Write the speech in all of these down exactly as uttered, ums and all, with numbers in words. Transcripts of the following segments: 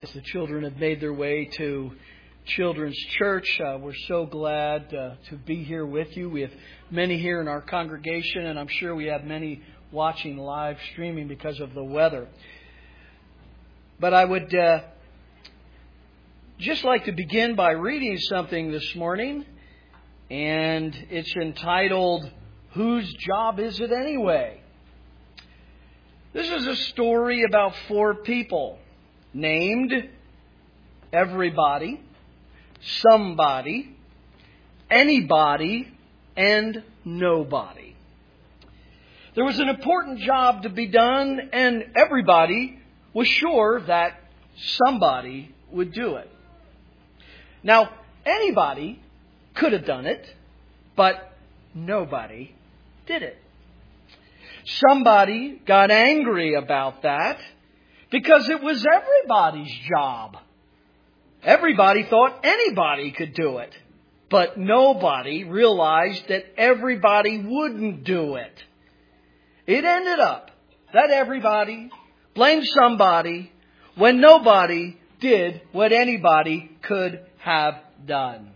As the children have made their way to Children's Church, uh, we're so glad uh, to be here with you. We have many here in our congregation, and I'm sure we have many watching live streaming because of the weather. But I would uh, just like to begin by reading something this morning, and it's entitled, "Whose Job Is It Anyway?" This is a story about four people named everybody, somebody, anybody, and nobody. There was an important job to be done, and everybody was sure that somebody would do it. Now, anybody could have done it, but nobody did it. Somebody got angry about that because it was everybody's job. Everybody thought anybody could do it. But nobody realized that everybody wouldn't do it. It ended up that everybody blamed somebody when nobody did what anybody could have done.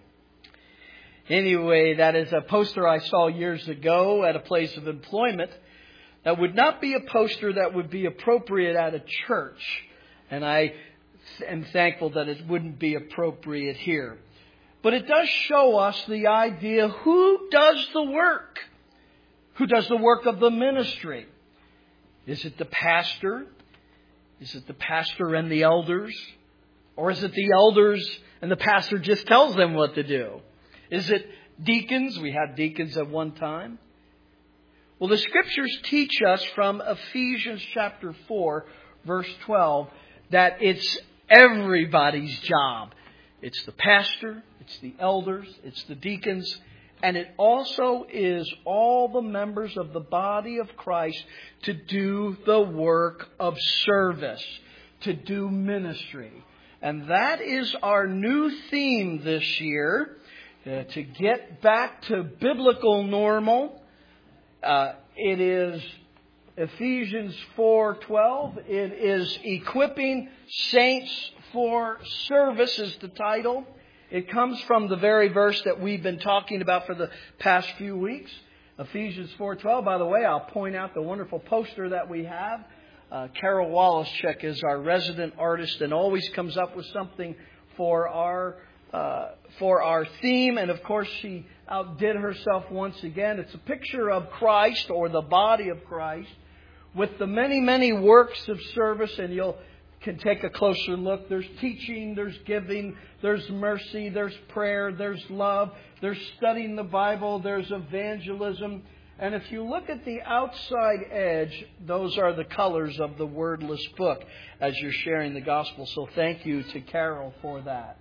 Anyway, that is a poster I saw years ago at a place of employment. That would not be a poster that would be appropriate at a church. And I am thankful that it wouldn't be appropriate here. But it does show us the idea, who does the work? Who does the work of the ministry? Is it the pastor? Is it the pastor and the elders? Or is it the elders and the pastor just tells them what to do? Is it deacons? We had deacons at one time. Well, the Scriptures teach us from Ephesians chapter four, verse twelve, that it's everybody's job. It's the pastor, it's the elders, it's the deacons, and it also is all the members of the body of Christ to do the work of service, to do ministry. And that is our new theme this year, uh, to get back to biblical normal. Uh, it is Ephesians four twelve. It is Equipping Saints for Service is the title. It comes from the very verse that we've been talking about for the past few weeks. Ephesians four twelve. By the way, I'll point out the wonderful poster that we have. Uh, Carol Wallaschek is our resident artist and always comes up with something for our uh, for our theme. And of course, she outdid herself once again. It's a picture of Christ, or the body of Christ, with the many, many works of service. And you can take a closer look. There's teaching, there's giving, there's mercy, there's prayer, there's love, there's studying the Bible, there's evangelism. And if you look at the outside edge, those are the colors of the wordless book as you're sharing the gospel. So thank you to Carol for that.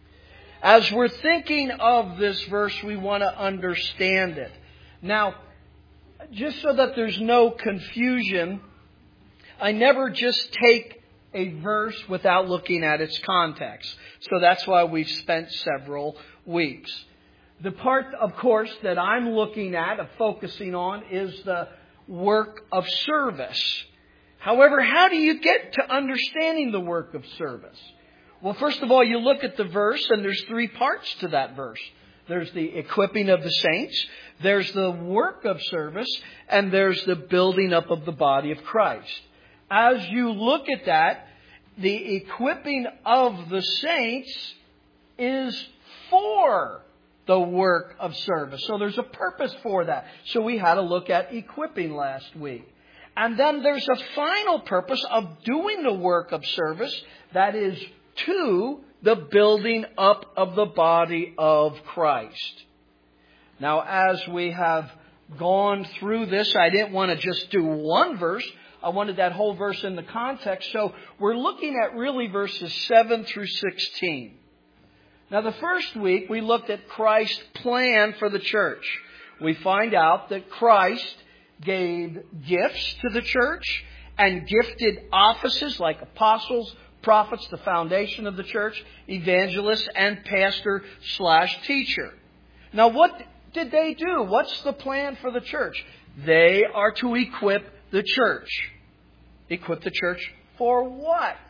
As we're thinking of this verse, we want to understand it. Now, just so that there's no confusion, I never just take a verse without looking at its context. So that's why we've spent several weeks. The part, of course, that I'm looking at, of focusing on, is the work of service. However, how do you get to understanding the work of service? Well, first of all, you look at the verse, and there's three parts to that verse. There's the equipping of the saints, there's the work of service, and there's the building up of the body of Christ. As you look at that, the equipping of the saints is for the work of service. So there's a purpose for that. So we had a look at equipping last week. And then there's a final purpose of doing the work of service, that is to the building up of the body of Christ. Now, as we have gone through this, I didn't want to just do one verse. I wanted that whole verse in the context. So we're looking at really verses seven through sixteen. Now, the first week we looked at Christ's plan for the church. We find out that Christ gave gifts to the church and gifted offices like apostles, prophets, the foundation of the church, evangelists, and pastor slash teacher. Now, what did they do? What's the plan for the church? They are to equip the church. Equip the church for what?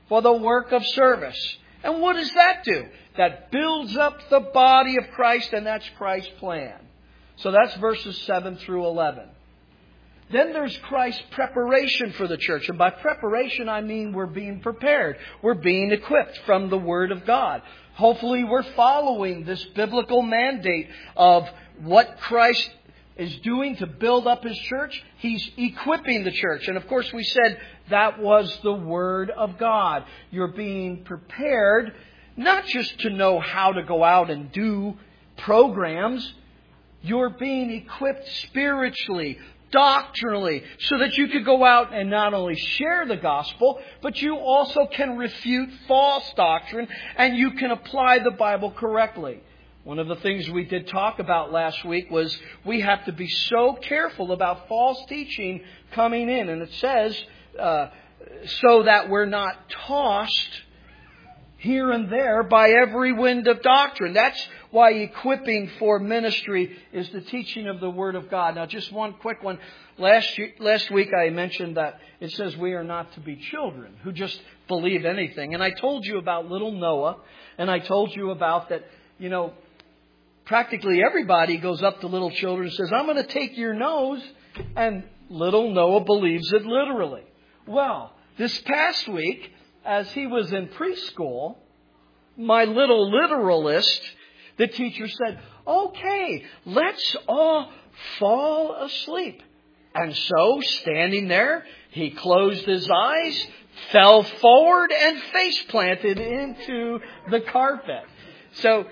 for the work of service. And what does that do? That builds up the body of Christ, and that's Christ's plan. So that's verses seven through eleven. Then there's Christ's preparation for the church. And by preparation, I mean we're being prepared. We're being equipped from the Word of God. Hopefully we're following this biblical mandate of what Christ is doing to build up His church. He's equipping the church. And of course we said that was the Word of God. You're being prepared not just to know how to go out and do programs. You're being equipped spiritually, doctrinally, so that you could go out and not only share the gospel, but you also can refute false doctrine and you can apply the Bible correctly. One of the things we did talk about last week was we have to be so careful about false teaching coming in. And it says, uh, so that we're not tossed here and there by every wind of doctrine. That's why equipping for ministry is the teaching of the Word of God. Now, just one quick one. Last last week I mentioned that it says we are not to be children who just believe anything. And I told you about little Noah, and I told you about that, you know, practically everybody goes up to little children and says, I'm going to take your nose. And little Noah believes it literally. Well, this past week, as he was in preschool, my little literalist, the teacher said, okay, let's all fall asleep. And so, standing there, he closed his eyes, fell forward, and face planted into the carpet. So,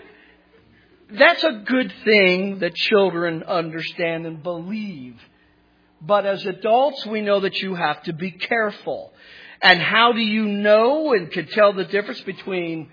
that's a good thing that children understand and believe. But as adults, we know that you have to be careful. And how do you know and can tell the difference between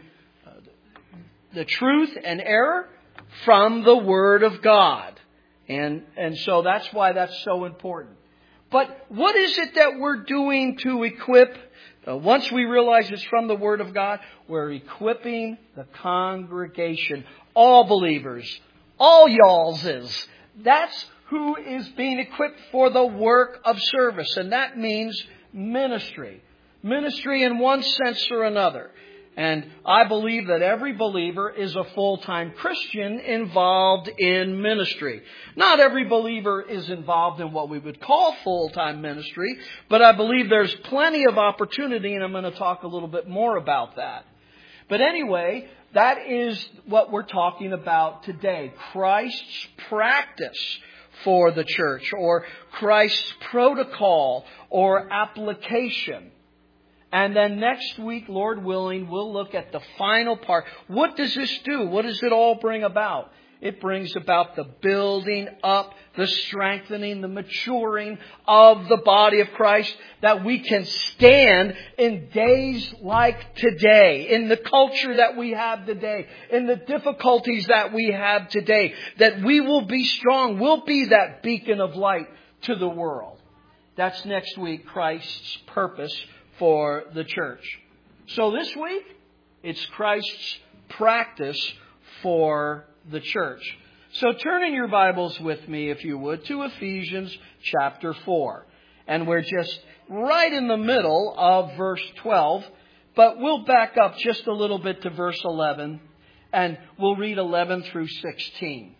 the truth and error? From the Word of God. And, and so that's why that's so important. But what is it that we're doing to equip? Uh, once we realize it's from the Word of God, we're equipping the congregation. All believers. All y'allses. That's who is being equipped for the work of service. And that means ministry. Ministry in one sense or another. And I believe that every believer is a full-time Christian involved in ministry. Not every believer is involved in what we would call full-time ministry, but I believe there's plenty of opportunity, and I'm going to talk a little bit more about that. But anyway, that is what we're talking about today. Christ's practice for the church, or Christ's protocol or application. And then next week, Lord willing, we'll look at the final part. What does this do? What does it all bring about? It brings about the building up, the strengthening, the maturing of the body of Christ, that we can stand in days like today, in the culture that we have today, in the difficulties that we have today, that we will be strong. We'll be that beacon of light to the world. That's next week, Christ's purpose for the church. So this week, it's Christ's practice for the church. So turn in your Bibles with me, if you would, to Ephesians chapter four. And we're just right in the middle of verse twelve. But we'll back up just a little bit to verse eleven. And we'll read eleven through sixteen.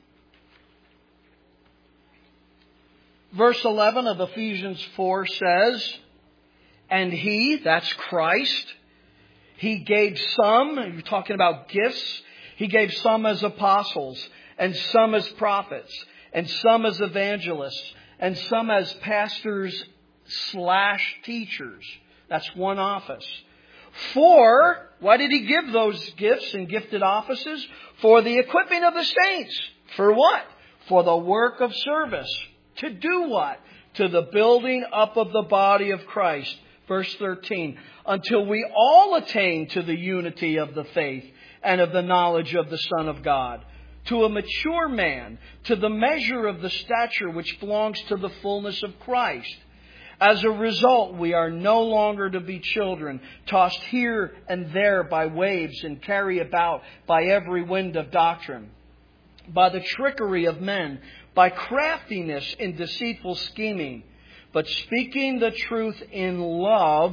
Verse eleven of Ephesians four says, and He, that's Christ, He gave some, you're talking about gifts, He gave some as apostles, and some as prophets, and some as evangelists, and some as pastors slash teachers. That's one office. For, why did He give those gifts and gifted offices? For the equipping of the saints. For what? For the work of service. To do what? To the building up of the body of Christ. Verse thirteen, until we all attain to the unity of the faith and of the knowledge of the Son of God, to a mature man, to the measure of the stature which belongs to the fullness of Christ. As a result, we are no longer to be children, tossed here and there by waves and carried about by every wind of doctrine, by the trickery of men, by craftiness in deceitful scheming. But speaking the truth in love,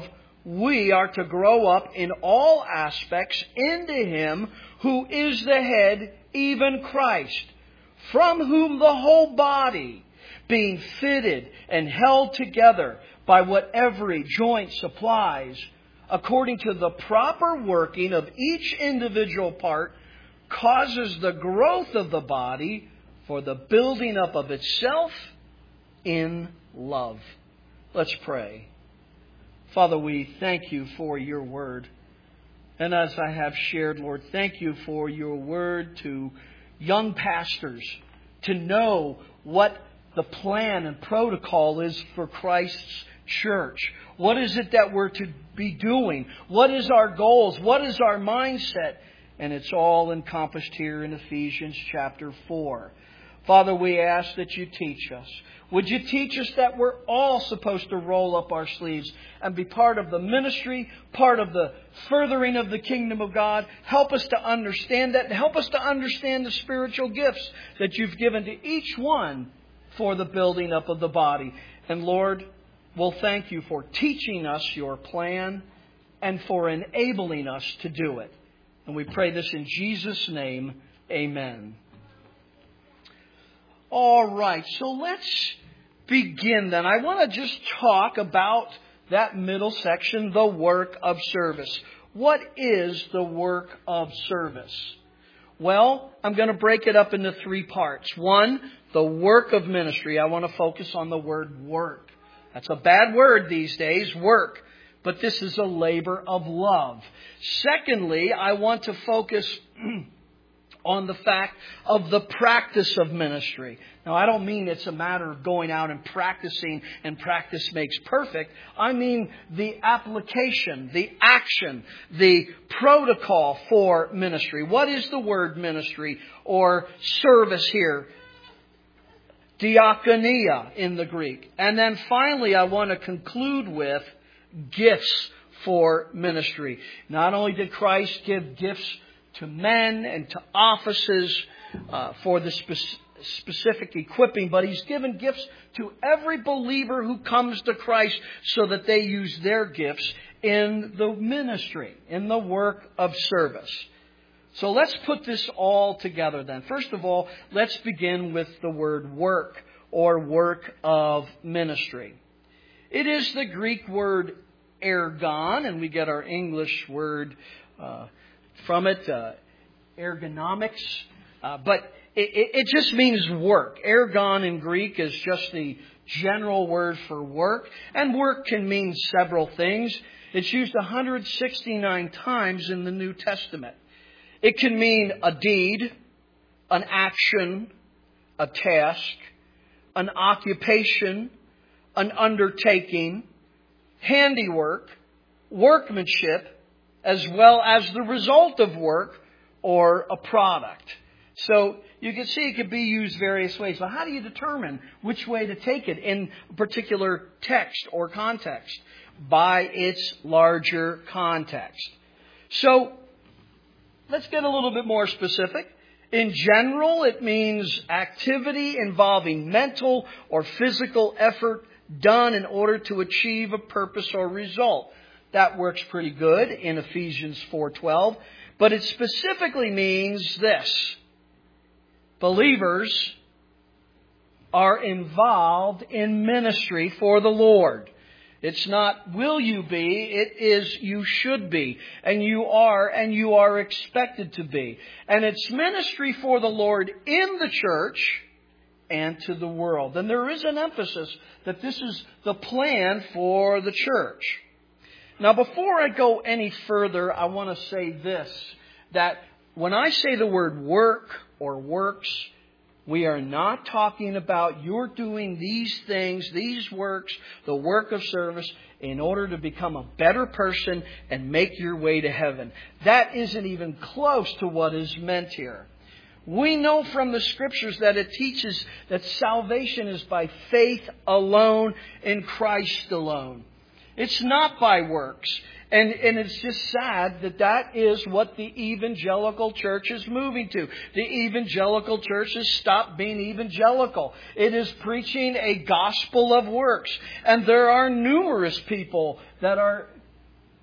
we are to grow up in all aspects into Him who is the head, even Christ, from whom the whole body, being fitted and held together by what every joint supplies, according to the proper working of each individual part, causes the growth of the body for the building up of itself in love. Let's pray. Father, we thank You for Your Word. And as I have shared, Lord, thank You for Your Word to young pastors to know what the plan and protocol is for Christ's church. What is it that we're to be doing? What is our goals? What is our mindset? And it's all encompassed here in Ephesians chapter four. Father, we ask that You teach us. Would You teach us that we're all supposed to roll up our sleeves and be part of the ministry, part of the furthering of the kingdom of God. Help us to understand that and help us to understand the spiritual gifts that You've given to each one for the building up of the body. And Lord, we'll thank You for teaching us Your plan and for enabling us to do it. And we pray this in Jesus' name. Amen. All right, so let's begin then. I want to just talk about that middle section, the work of service. What is the work of service? Well, I'm going to break it up into three parts. One, the work of ministry. I want to focus on the word work. That's a bad word these days, work. But this is a labor of love. Secondly, I want to focus on the fact of the practice of ministry. Now, I don't mean it's a matter of going out and practicing and practice makes perfect. I mean the application, the action, the protocol for ministry. What is the word ministry or service here? Diakonia in the Greek. And then finally, I want to conclude with gifts for ministry. Not only did Christ give gifts to men and to offices uh, for the spe- specific equipping, but He's given gifts to every believer who comes to Christ so that they use their gifts in the ministry, in the work of service. So let's put this all together then. First of all, let's begin with the word work or work of ministry. It is the Greek word ergon, and we get our English word uh, from it, uh, ergonomics. Uh, but it, it just means work. Ergon in Greek is just the general word for work. And work can mean several things. It's used one hundred sixty-nine times in the New Testament. It can mean a deed, an action, a task, an occupation, an undertaking, handiwork, workmanship, as well as the result of work or a product. So you can see it could be used various ways. But how do you determine which way to take it in a particular text or context? By its larger context. So let's get a little bit more specific. In general, it means activity involving mental or physical effort done in order to achieve a purpose or result. That works pretty good in Ephesians four twelve. But it specifically means this. Believers are involved in ministry for the Lord. It's not will you be, it is you should be. And you are, and you are expected to be. And it's ministry for the Lord in the church and to the world. And there is an emphasis that this is the plan for the church. Now, before I go any further, I want to say this, that when I say the word work or works, we are not talking about you're doing these things, these works, the work of service, in order to become a better person and make your way to heaven. That isn't even close to what is meant here. We know from the Scriptures that it teaches that salvation is by faith alone in Christ alone. It's not by works. And, and it's just sad that that is what the evangelical church is moving to. The evangelical church has stopped being evangelical. It is preaching a gospel of works. And there are numerous people that are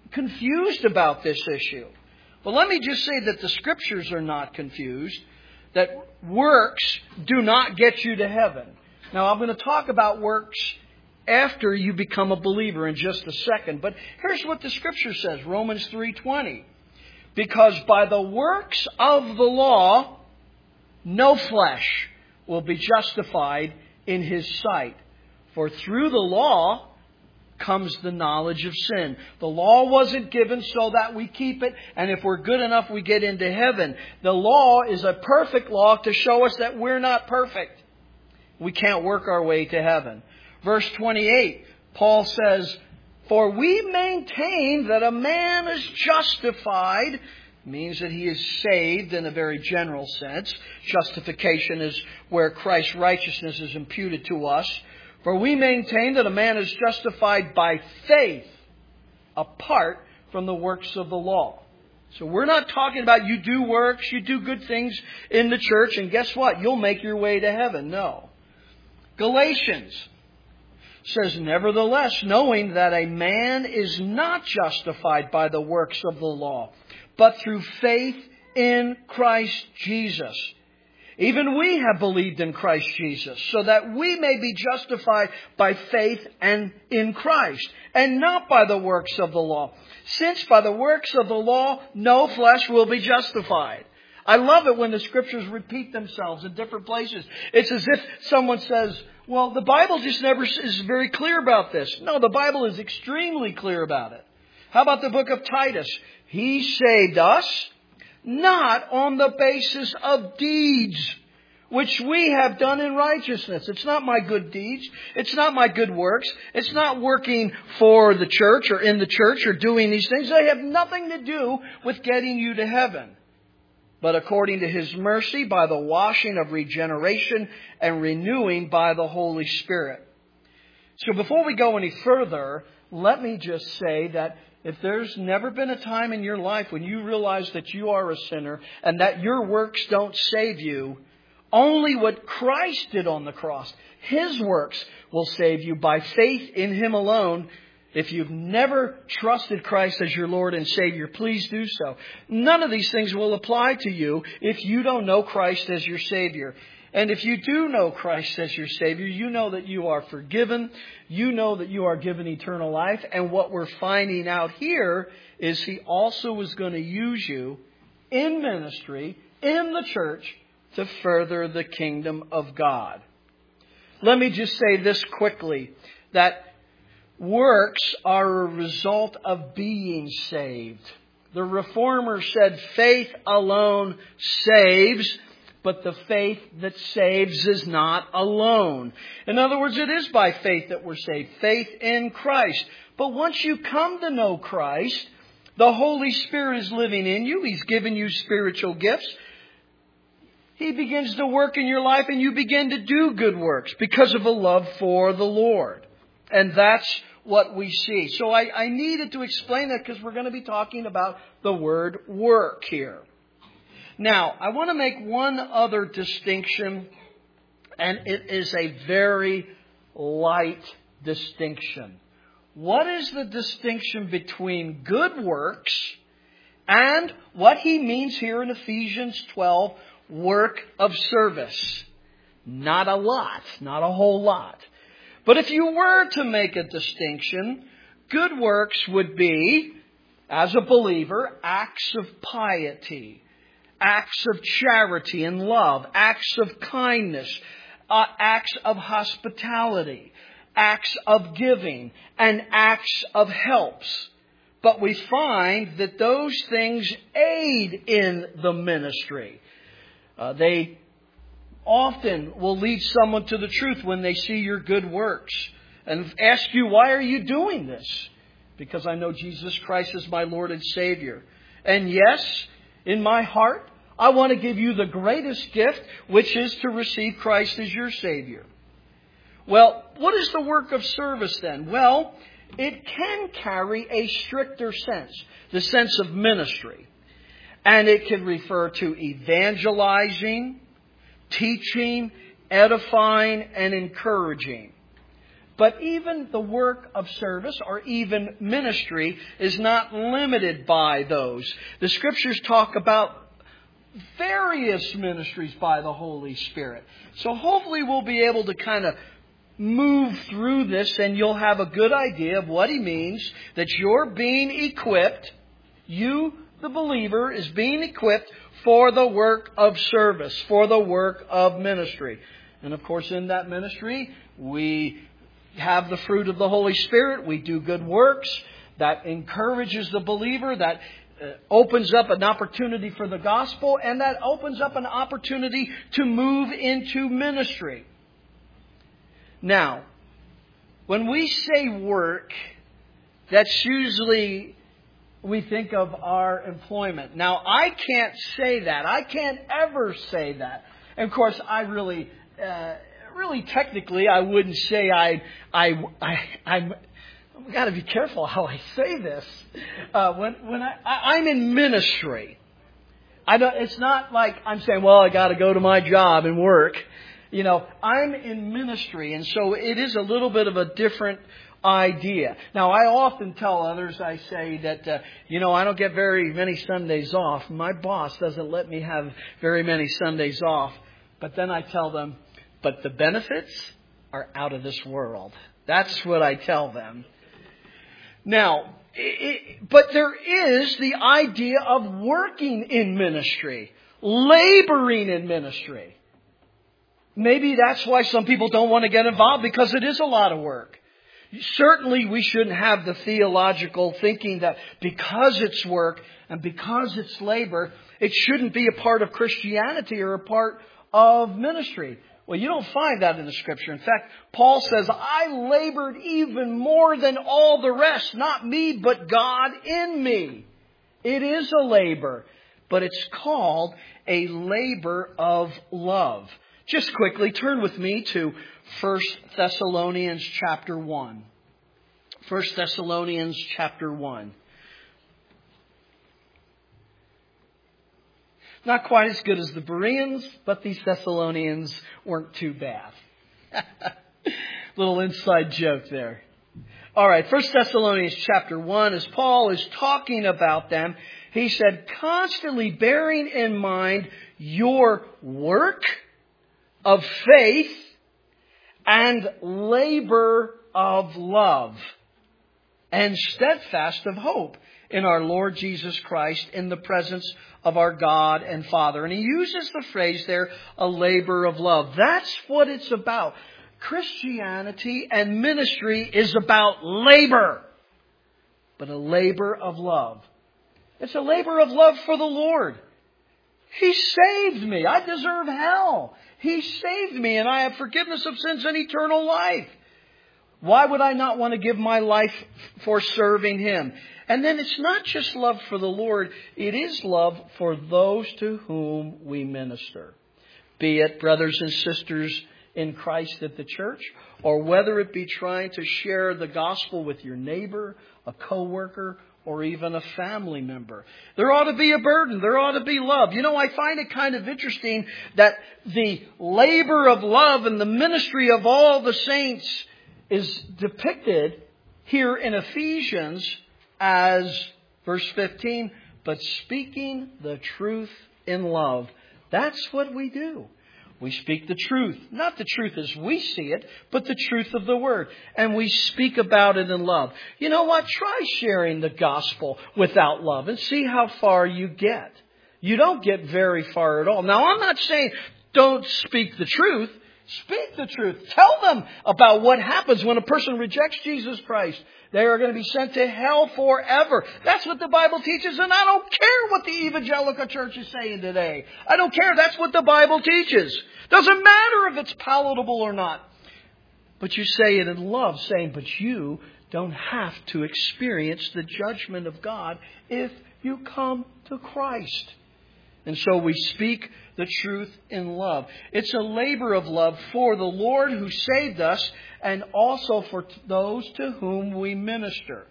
confused about this issue. But let me just say that the Scriptures are not confused, that works do not get you to heaven. Now, I'm going to talk about works after you become a believer in just a second. But here's what the Scripture says, Romans three twenty. Because by the works of the law, no flesh will be justified in his sight. For through the law comes the knowledge of sin. The law wasn't given so that we keep it, and if we're good enough, we get into heaven. The law is a perfect law to show us that we're not perfect. We can't work our way to heaven. Verse twenty-eight, Paul says, for we maintain that a man is justified, means that he is saved in a very general sense. Justification is where Christ's righteousness is imputed to us. For we maintain that a man is justified by faith apart from the works of the law. So we're not talking about you do works, you do good things in the church, and guess what? You'll make your way to heaven. No. Galatians says, nevertheless, knowing that a man is not justified by the works of the law, but through faith in Christ Jesus. Even we have believed in Christ Jesus, so that we may be justified by faith and in Christ, and not by the works of the law. Since by the works of the law, no flesh will be justified. I love it when the Scriptures repeat themselves in different places. It's as if someone says, well, the Bible just never is very clear about this. No, the Bible is extremely clear about it. How about the book of Titus? He saved us not on the basis of deeds, which we have done in righteousness. It's not my good deeds. It's not my good works. It's not working for the church or in the church or doing these things. They have nothing to do with getting you to heaven. But according to His mercy, by the washing of regeneration and renewing by the Holy Spirit. So before we go any further, let me just say that if there's never been a time in your life when you realize that you are a sinner and that your works don't save you, only what Christ did on the cross, His works, will save you by faith in Him alone. If you've never trusted Christ as your Lord and Savior, please do so. None of these things will apply to you if you don't know Christ as your Savior. And if you do know Christ as your Savior, you know that you are forgiven. You know that you are given eternal life. And what we're finding out here is He also is going to use you in ministry, in the church, to further the kingdom of God. Let me just say this quickly, that works are a result of being saved. The Reformer said faith alone saves, but the faith that saves is not alone. In other words, it is by faith that we're saved. Faith in Christ. But once you come to know Christ, the Holy Spirit is living in you. He's given you spiritual gifts. He begins to work in your life and you begin to do good works because of a love for the Lord. And that's what we see. So I, I needed to explain that because we're going to be talking about the word work here. Now, I want to make one other distinction, and it is a very light distinction. What is the distinction between good works and what he means here in Ephesians twelve, work of service? Not a lot, not a whole lot. But if you were to make a distinction, good works would be, as a believer, acts of piety, acts of charity and love, acts of kindness, uh, acts of hospitality, acts of giving, and acts of helps. But we find that those things aid in the ministry. Uh, they often will lead someone to the truth when they see your good works and ask you, why are you doing this? Because I know Jesus Christ is my Lord and Savior. And yes, in my heart, I want to give you the greatest gift, which is to receive Christ as your Savior. Well, what is the work of service then? Well, it can carry a stricter sense, the sense of ministry. And it can refer to evangelizing, teaching, edifying, and encouraging. But even the work of service or even ministry is not limited by those. The Scriptures talk about various ministries by the Holy Spirit. So hopefully we'll be able to kind of move through this and you'll have a good idea of what He means, that you're being equipped, you, the believer, is being equipped for the work of service, for the work of ministry. And of course in that ministry we have the fruit of the Holy Spirit. We do good works. That encourages the believer. That uh, opens up an opportunity for the gospel. And that opens up an opportunity to move into ministry. Now, when we say work, that's usually we think of our employment. Now, I can't say that. I can't ever say that. And of course, I really... Uh, Really, technically, I wouldn't say I, I, I, I'm. I've got to be careful how I say this. Uh, when, when I, I, I'm in ministry, I don't. It's not like I'm saying, well, I got to go to my job and work. You know, I'm in ministry, and so it is a little bit of a different idea. Now, I often tell others, I say that, uh, you know, I don't get very many Sundays off. My boss doesn't let me have very many Sundays off. But then I tell them, but the benefits are out of this world. That's what I tell them. Now, it, but there is the idea of working in ministry, laboring in ministry. Maybe that's why some people don't want to get involved, because it is a lot of work. Certainly we shouldn't have the theological thinking that because it's work and because it's labor, it shouldn't be a part of Christianity or a part of ministry. Well, you don't find that in the Scripture. In fact, Paul says, I labored even more than all the rest. Not me, but God in me. It is a labor, but it's called a labor of love. Just quickly, turn with me to First Thessalonians chapter one. First Thessalonians chapter one. Not quite as good as the Bereans, but these Thessalonians weren't too bad. Little inside joke there. All right, First Thessalonians chapter one, as Paul is talking about them, he said, constantly bearing in mind your work of faith and labor of love and steadfast of hope in our Lord Jesus Christ in the presence of our God and Father. And he uses the phrase there, a labor of love. That's what it's about. Christianity and ministry is about labor, but a labor of love. It's a labor of love for the Lord. He saved me. I deserve hell. He saved me, and I have forgiveness of sins and eternal life. Why would I not want to give my life for serving Him? And then it's not just love for the Lord. It is love for those to whom we minister. Be it brothers and sisters in Christ at the church, or whether it be trying to share the gospel with your neighbor, a coworker, or even a family member. There ought to be a burden. There ought to be love. You know, I find it kind of interesting that the labor of love and the ministry of all the saints is depicted here in Ephesians as, verse fifteen, but speaking the truth in love. That's what we do. We speak the truth. Not the truth as we see it, but the truth of the Word. And we speak about it in love. You know what? Try sharing the gospel without love and see how far you get. You don't get very far at all. Now, I'm not saying don't speak the truth. Speak the truth. Tell them about what happens when a person rejects Jesus Christ. They are going to be sent to hell forever. That's what the Bible teaches, and I don't care what the evangelical church is saying today. I don't care. That's what the Bible teaches. Doesn't matter if it's palatable or not. But you say it in love, saying, but you don't have to experience the judgment of God if you come to Christ. And so we speak the truth in love. It's a labor of love for the Lord who saved us and also for those to whom we minister.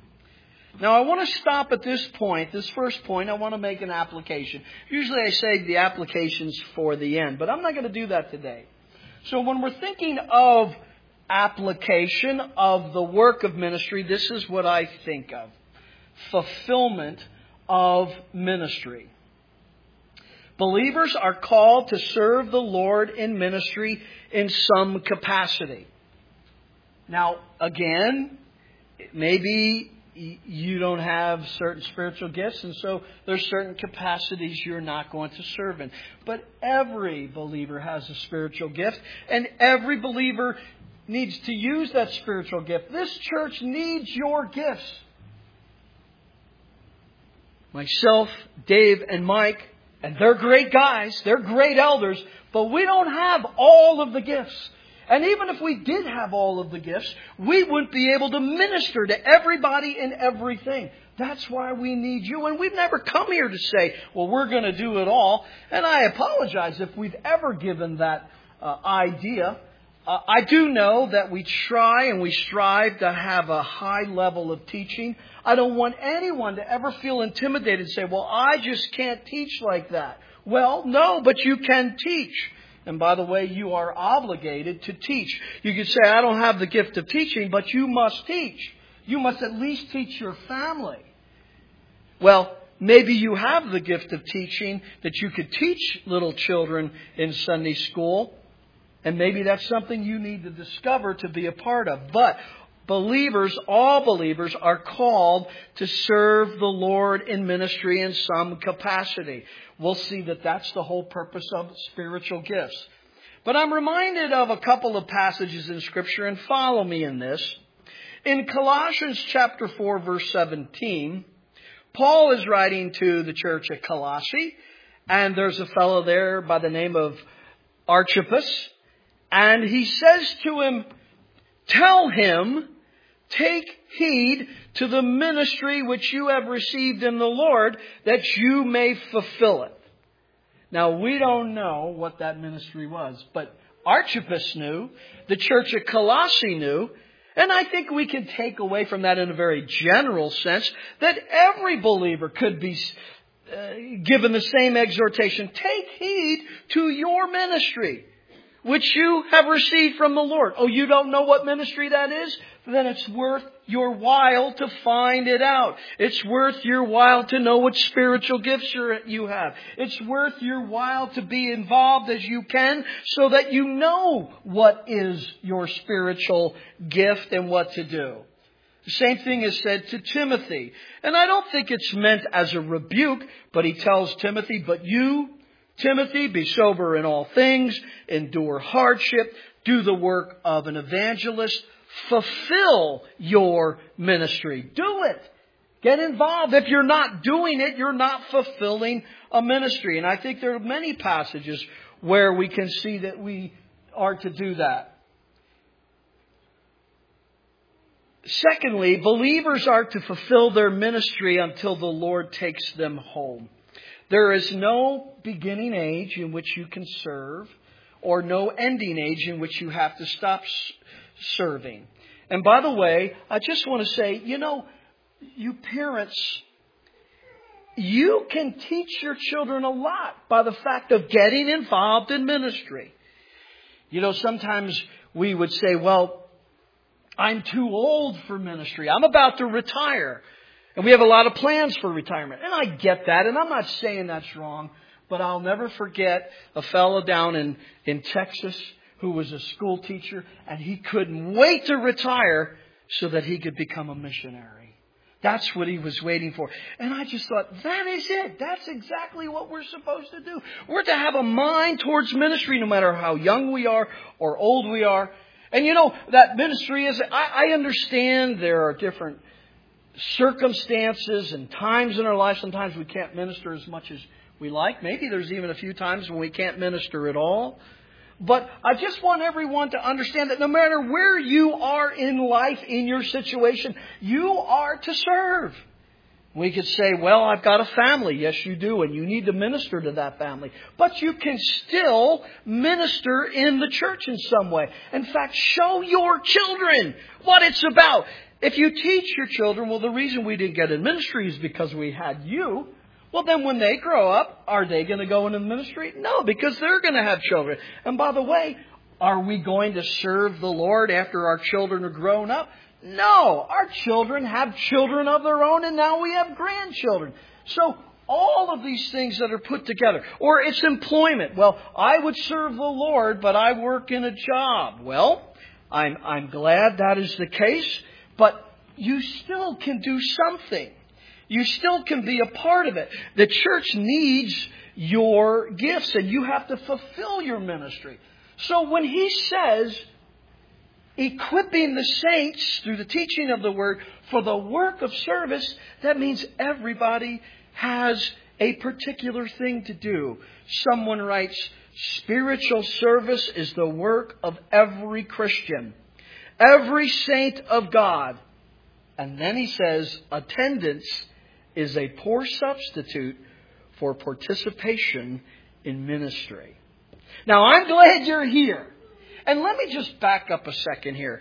Now, I want to stop at this point, this first point. I want to make an application. Usually I save the applications for the end, but I'm not going to do that today. So when we're thinking of application of the work of ministry, this is what I think of. Fulfillment of ministry. Believers are called to serve the Lord in ministry in some capacity. Now, again, maybe you don't have certain spiritual gifts, and so there's certain capacities you're not going to serve in. But every believer has a spiritual gift, and every believer needs to use that spiritual gift. This church needs your gifts. Myself, Dave, and Mike, and they're great guys, they're great elders, but we don't have all of the gifts. And even if we did have all of the gifts, we wouldn't be able to minister to everybody and everything. That's why we need you. And we've never come here to say, well, we're going to do it all. And I apologize if we've ever given that uh, idea. Uh, I do know that we try and we strive to have a high level of teaching. I don't want anyone to ever feel intimidated and say, well, I just can't teach like that. Well, no, but you can teach. And by the way, you are obligated to teach. You could say, I don't have the gift of teaching, but you must teach. You must at least teach your family. Well, maybe you have the gift of teaching that you could teach little children in Sunday school. And maybe that's something you need to discover to be a part of. But believers, all believers, are called to serve the Lord in ministry in some capacity. We'll see that that's the whole purpose of spiritual gifts. But I'm reminded of a couple of passages in Scripture, and follow me in this. In Colossians chapter four, verse seventeen, Paul is writing to the church at Colossae, and there's a fellow there by the name of Archippus, and he says to him, tell him, take heed to the ministry which you have received in the Lord, that you may fulfill it. Now, we don't know what that ministry was, but Archippus knew, the church at Colossae knew, and I think we can take away from that in a very general sense that every believer could be uh, given the same exhortation. Take heed to your ministry, which you have received from the Lord. Oh, you don't know what ministry that is? Then it's worth your while to find it out. It's worth your while to know what spiritual gifts you're, you have. It's worth your while to be involved as you can so that you know what is your spiritual gift and what to do. The same thing is said to Timothy. And I don't think it's meant as a rebuke, but he tells Timothy, but you, Timothy, be sober in all things, endure hardship, do the work of an evangelist, fulfill your ministry. Do it. Get involved. If you're not doing it, you're not fulfilling a ministry. And I think there are many passages where we can see that we are to do that. Secondly, believers are to fulfill their ministry until the Lord takes them home. There is no beginning age in which you can serve, or no ending age in which you have to stop serving. And by the way, I just want to say, you know, you parents, you can teach your children a lot by the fact of getting involved in ministry. You know, sometimes we would say, well, I'm too old for ministry. I'm about to retire. And we have a lot of plans for retirement. And I get that, and I'm not saying that's wrong. But I'll never forget a fellow down in, in Texas who was a school teacher, and he couldn't wait to retire so that he could become a missionary. That's what he was waiting for. And I just thought, that is it. That's exactly what we're supposed to do. We're to have a mind towards ministry no matter how young we are or old we are. And you know, that ministry is, I, I understand there are different circumstances and times in our life. Sometimes we can't minister as much as we like. Maybe there's even a few times when we can't minister at all. But I just want everyone to understand that no matter where you are in life, in your situation, you are to serve. We could say, well, I've got a family. Yes, you do. And you need to minister to that family. But you can still minister in the church in some way. In fact, show your children what it's about. If you teach your children, well, the reason we didn't get in ministry is because we had you. Well, then when they grow up, are they going to go into the ministry? No, because they're going to have children. And by the way, Are we going to serve the Lord after our children are grown up? No. Our children have children of their own, and now we have grandchildren. So all of these things that are put together. Or it's employment. Well, I would serve the Lord, but I work in a job. Well, I'm, I'm glad that is the case, but you still can do something. You still can be a part of it. The church needs your gifts, and you have to fulfill your ministry. So when he says, equipping the saints through the teaching of the Word for the work of service, that means everybody has a particular thing to do. Someone writes, spiritual service is the work of every Christian, every saint of God. And then he says, attendance is a poor substitute for participation in ministry. Now, I'm glad you're here. And let me just back up a second here.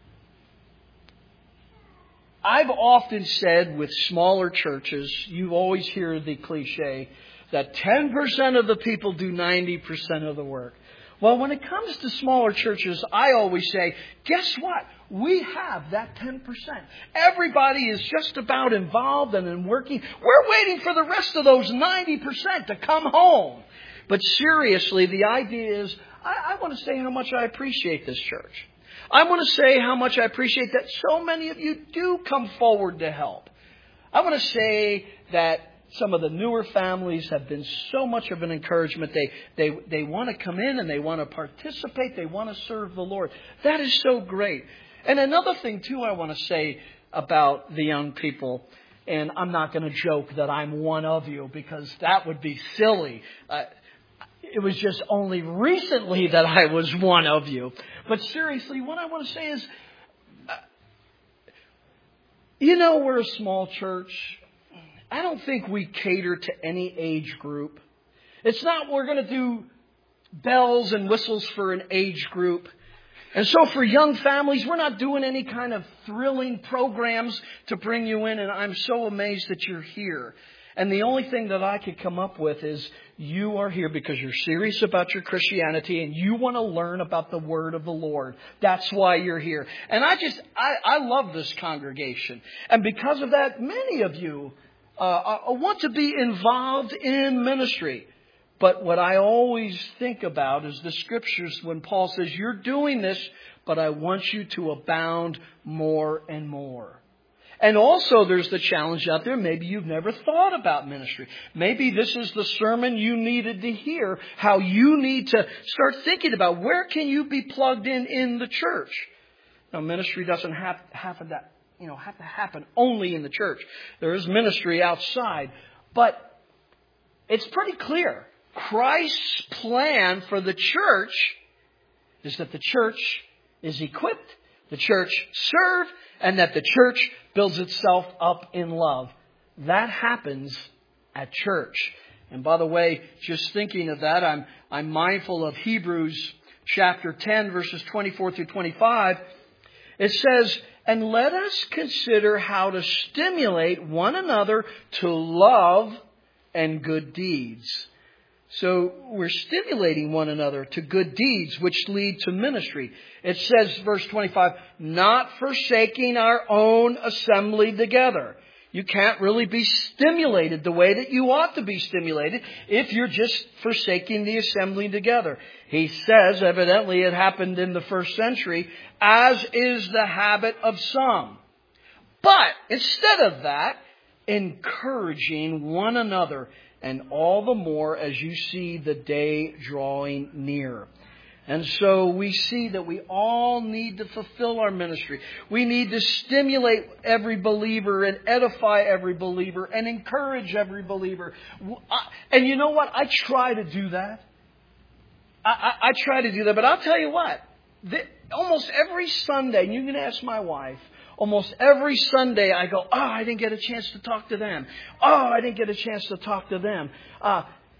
I've often said with smaller churches, you always hear the cliche that ten percent of the people do ninety percent of the work. Well, when it comes to smaller churches, I always say, guess what? We have that ten percent. Everybody is just about involved and in working. We're waiting for the rest of those ninety percent to come home. But seriously, the idea is, I, I want to say how much I appreciate this church. I want to say how much I appreciate that so many of you do come forward to help. I want to say that some of the newer families have been so much of an encouragement. They, they, they want to come in and they want to participate. They want to serve the Lord. That is so great. And another thing, too, I want to say about the young people, and I'm not going to joke that I'm one of you because that would be silly. Uh, It was just only recently that I was one of you. But seriously, what I want to say is, uh, you know, we're a small church. I don't think we cater to any age group. It's not we're going to do bells and whistles for an age group. And so for young families, we're not doing any kind of thrilling programs to bring you in. And I'm so amazed that you're here. And the only thing that I could come up with is you are here because you're serious about your Christianity and you want to learn about the Word of the Lord. That's why you're here. And I just, I, I love this congregation. And because of that, many of you uh, want to be involved in ministry. But what I always think about is the Scriptures when Paul says, you're doing this, but I want you to abound more and more. And also there's the challenge out there. Maybe you've never thought about ministry. Maybe this is the sermon you needed to hear, how you need to start thinking about where can you be plugged in in the church. Now, ministry doesn't have, have, to, you know, have to happen only in the church. There is ministry outside. But it's pretty clear. Christ's plan for the church is that the church is equipped, the church serve, and that the church builds itself up in love. That happens at church. And by the way, just thinking of that, I'm I'm mindful of Hebrews chapter ten, verses twenty-four through twenty-five. It says, and let us consider how to stimulate one another to love and good deeds. So we're stimulating one another to good deeds which lead to ministry. It says, verse twenty-five, not forsaking our own assembly together. You can't really be stimulated the way that you ought to be stimulated if you're just forsaking the assembling together. He says, evidently it happened in the first century, as is the habit of some. But instead of that, encouraging one another, and all the more as you see the day drawing near. And so we see that we all need to fulfill our ministry. We need to stimulate every believer and edify every believer and encourage every believer. And you know what? I try to do that. I, I, I try to do that. But I'll tell you what. The, almost every Sunday, and you can ask my wife, almost every Sunday I go, oh, I didn't get a chance to talk to them. Oh, I didn't get a chance to talk to them. Uh,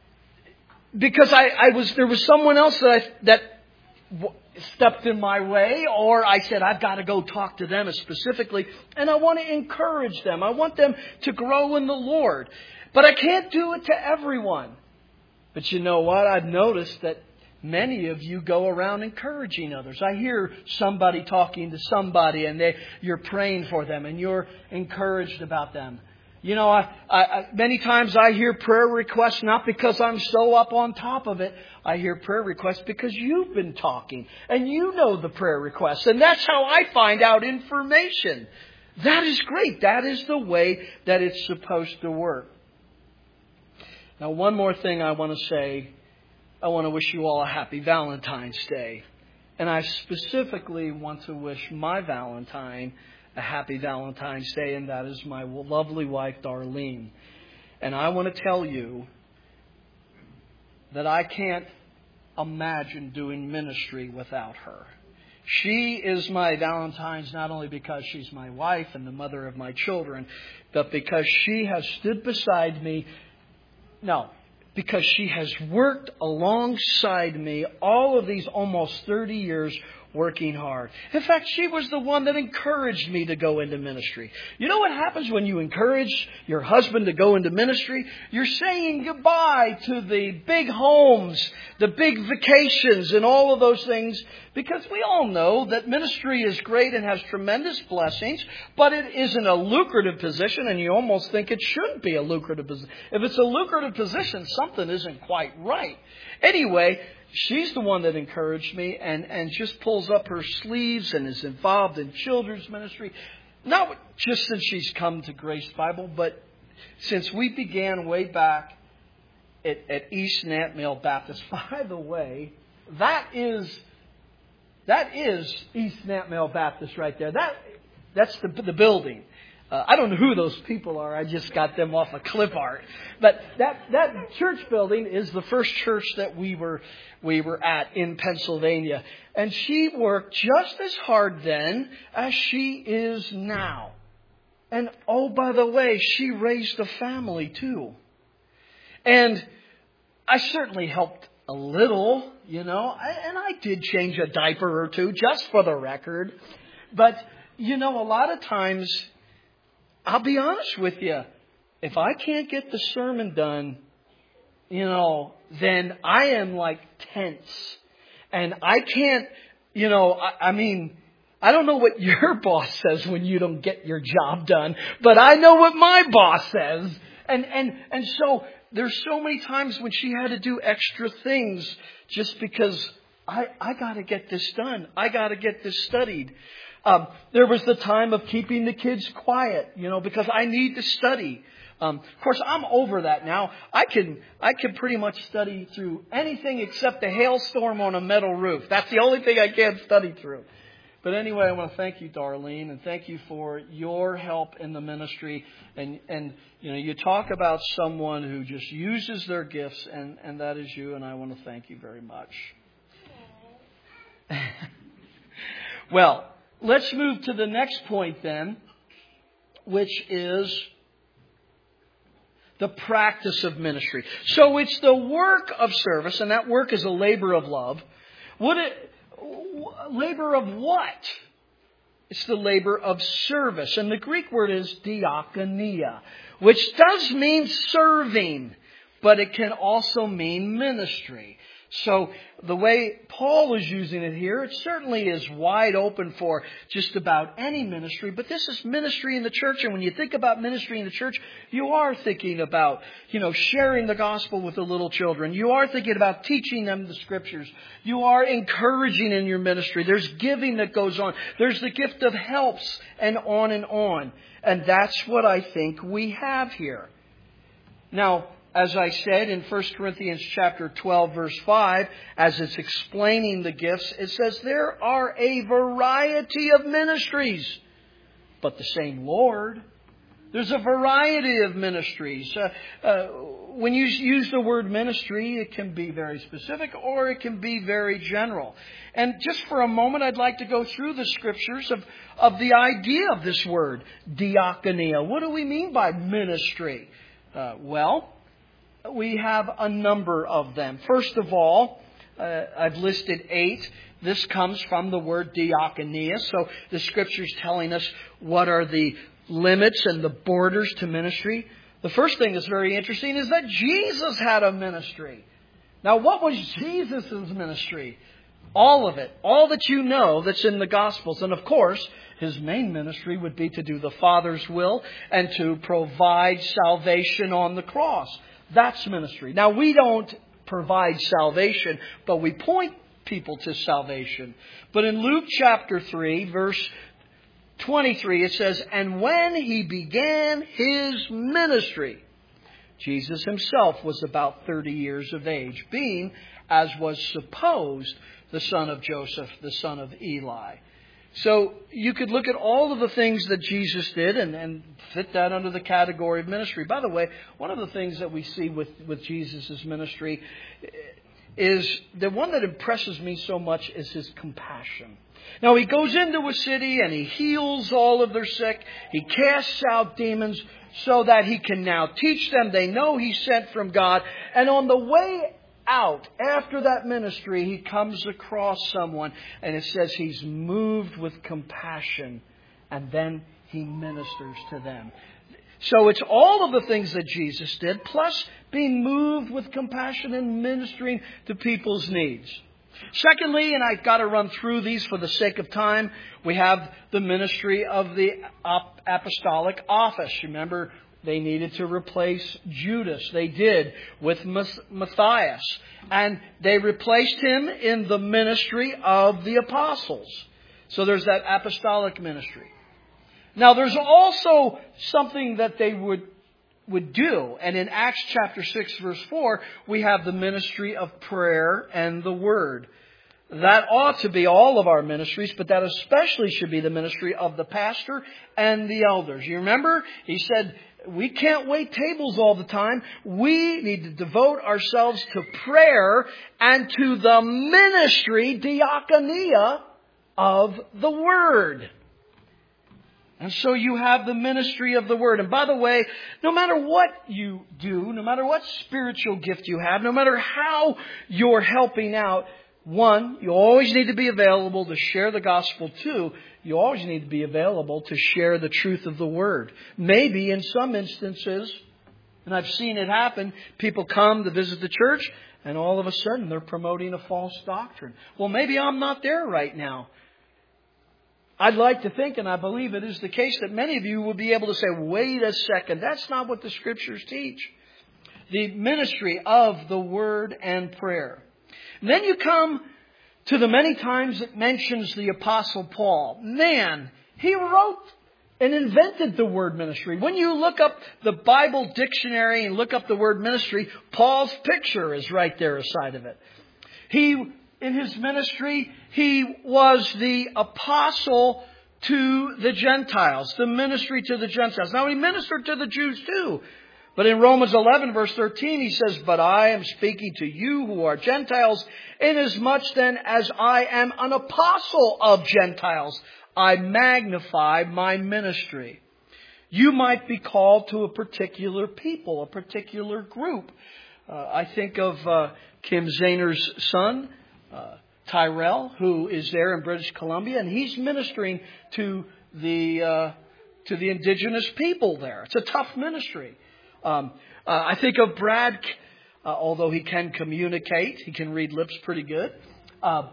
because I, I was, there was someone else that I, that w- stepped in my way, or I said, I've got to go talk to them specifically. And I want to encourage them. I want them to grow in the Lord. But I can't do it to everyone. But you know what? I've noticed that many of you go around encouraging others. I hear somebody talking to somebody and they, you're praying for them and you're encouraged about them. You know, I, I, many times I hear prayer requests not because I'm so up on top of it. I hear prayer requests because you've been talking and you know the prayer requests. And that's how I find out information. That is great. That is the way that it's supposed to work. Now, one more thing I want to say. I want to wish you all a happy Valentine's Day. And I specifically want to wish my Valentine a happy Valentine's Day, and that is my lovely wife, Darlene. And I want to tell you that I can't imagine doing ministry without her. She is my Valentine's not only because she's my wife and the mother of my children, but because she has stood beside me. No, because she has worked alongside me all of these almost thirty years working hard. In fact, she was the one that encouraged me to go into ministry. You know what happens when you encourage your husband to go into ministry? You're saying goodbye to the big homes, the big vacations, and all of those things, because we all know that ministry is great and has tremendous blessings, but it isn't a lucrative position, and you almost think it shouldn't be a lucrative position. If it's a lucrative position, something isn't quite right. Anyway, she's the one that encouraged me and, and just pulls up her sleeves and is involved in children's ministry. Not just since she's come to Grace Bible, but since we began way back at, at East Nantmeal Baptist. By the way, that is that is East Nantmeal Baptist right there. That that's the the building. Uh, I don't know who those people are. I just got them off a clip art. But that that church building is the first church that we were we were at in Pennsylvania. And she worked just as hard then as she is now. And oh, by the way, she raised a family too. And I certainly helped a little, you know, and I did change a diaper or two just for the record. But, you know, a lot of times, I'll be honest with you, if I can't get the sermon done, you know, then I am like tense. And I can't, you know, I, I mean, I don't know what your boss says when you don't get your job done, but I know what my boss says. And, and, and so there's so many times when she had to do extra things just because I, I got to get this done. I got to get this studied. Um, there was the time of keeping the kids quiet, you know, because I need to study. Um, of course, I'm over that now. I can I can pretty much study through anything except a hailstorm on a metal roof. That's the only thing I can't study through. But anyway, I want to thank you, Darlene, and thank you for your help in the ministry. And, and you know, you talk about someone who just uses their gifts, and, and that is you, and I want to thank you very much. Well, let's move to the next point then, which is the practice of ministry. So it's the work of service, and that work is a labor of love. Would it... Labor of what? It's the labor of service. And the Greek word is diakonia, which does mean serving, but it can also mean ministry. So the way Paul is using it here, it certainly is wide open for just about any ministry. But this is ministry in the church. And when you think about ministry in the church, you are thinking about, you know, sharing the gospel with the little children. You are thinking about teaching them the scriptures. You are encouraging in your ministry. There's giving that goes on. There's the gift of helps and on and on. And that's what I think we have here. Now, as I said in First Corinthians chapter twelve, verse five, as it's explaining the gifts, it says there are a variety of ministries, but the same Lord. There's a variety of ministries. Uh, uh, when you use the word ministry, it can be very specific or it can be very general. And just for a moment, I'd like to go through the scriptures of, of the idea of this word, diakonia. What do we mean by ministry? Uh, well, we have a number of them. First of all, uh, I've listed eight. This comes from the word diakonia. So the Scripture's telling us what are the limits and the borders to ministry. The first thing that's very interesting is that Jesus had a ministry. Now, what was Jesus' ministry? All of it. All that you know that's in the Gospels. And of course, His main ministry would be to do the Father's will and to provide salvation on the cross. That's ministry. Now, we don't provide salvation, but we point people to salvation. But in Luke chapter three, verse twenty-three, it says, "And when He began His ministry," Jesus Himself was about thirty years of age, being, as was supposed, the son of Joseph, the son of Eli. So you could look at all of the things that Jesus did and, and fit that under the category of ministry. By the way, one of the things that we see with, with Jesus' ministry is the one that impresses me so much is His compassion. Now, He goes into a city and He heals all of their sick. He casts out demons so that He can now teach them. They know He's sent from God. And on the way out, after that ministry, He comes across someone and it says He's moved with compassion, and then He ministers to them. So it's all of the things that Jesus did, plus being moved with compassion and ministering to people's needs. Secondly, and I've got to run through these for the sake of time, we have the ministry of the apostolic office. Remember, they needed to replace Judas. They did with Matthias. And they replaced him in the ministry of the apostles. So there's that apostolic ministry. Now there's also something that they would would do. And in Acts chapter six verse four, we have the ministry of prayer and the word. That ought to be all of our ministries, but that especially should be the ministry of the pastor and the elders. You remember? He said, we can't wait tables all the time. We need to devote ourselves to prayer and to the ministry, diakonia, of the Word. And so you have the ministry of the Word. And by the way, no matter what you do, no matter what spiritual gift you have, no matter how you're helping out, one, you always need to be available to share the gospel. Two, you always need to be available to share the truth of the Word. Maybe in some instances, and I've seen it happen, people come to visit the church and all of a sudden they're promoting a false doctrine. Well, maybe I'm not there right now. I'd like to think, and I believe it is the case, that many of you will be able to say, wait a second, that's not what the Scriptures teach. The ministry of the Word and prayer. And then you come to the many times it mentions the Apostle Paul. Man, he wrote and invented the word ministry. When you look up the Bible dictionary and look up the word ministry, Paul's picture is right there aside of it. He, in his ministry, he was the apostle to the Gentiles, the ministry to the Gentiles. Now, he ministered to the Jews too. But in Romans eleven, verse thirteen, he says, "But I am speaking to you who are Gentiles, inasmuch then as I am an apostle of Gentiles, I magnify my ministry." You might be called to a particular people, a particular group. Uh, I think of uh, Kim Zahner's son, uh, Tyrell, who is there in British Columbia, and he's ministering to the uh, to the indigenous people there. It's a tough ministry. Um, uh, I think of Brad, uh, although he can communicate, he can read lips pretty good, uh,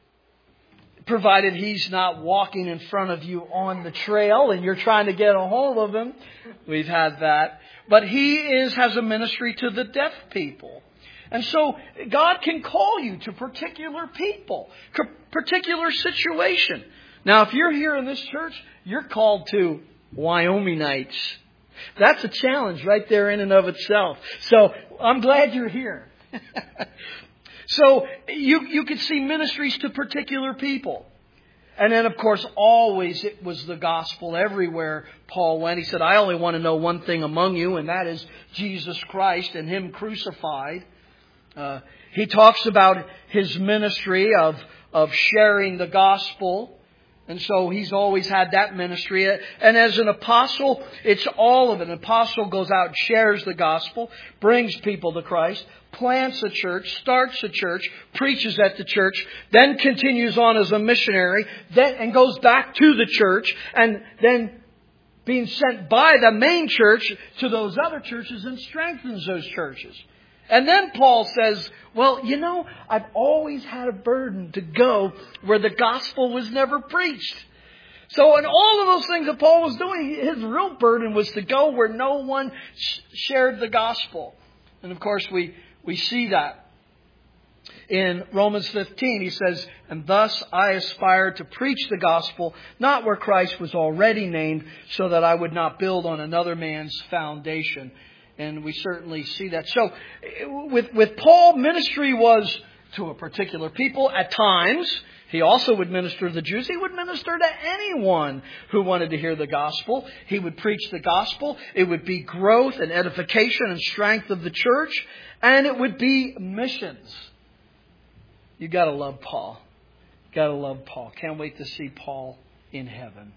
provided he's not walking in front of you on the trail and you're trying to get a hold of him. We've had that. But he is has a ministry to the deaf people. And so God can call you to particular people, particular situation. Now, if you're here in this church, you're called to Wyomingites. That's a challenge right there in and of itself. So I'm glad you're here. So you, you could see ministries to particular people. And then, of course, always it was the gospel everywhere Paul went. He said, I only want to know one thing among you, and that is Jesus Christ and Him crucified. Uh, he talks about his ministry of, of sharing the gospel. And so he's always had that ministry. And as an apostle, it's all of it. An apostle goes out, shares the gospel, brings people to Christ, plants a church, starts a church, preaches at the church, then continues on as a missionary, then and goes back to the church, and then being sent by the main church to those other churches and strengthens those churches. And then Paul says, well, you know, I've always had a burden to go where the gospel was never preached. So in all of those things that Paul was doing, his real burden was to go where no one sh- shared the gospel. And of course, we, we see that. In Romans fifteen, he says, and thus I aspire to preach the gospel, not where Christ was already named, so that I would not build on another man's foundation. And we certainly see that. So with, with Paul, ministry was to a particular people at times. He also would minister to the Jews. He would minister to anyone who wanted to hear the gospel. He would preach the gospel. It would be growth and edification and strength of the church. And it would be missions. You got to love Paul. Got to love Paul. Can't wait to see Paul in heaven.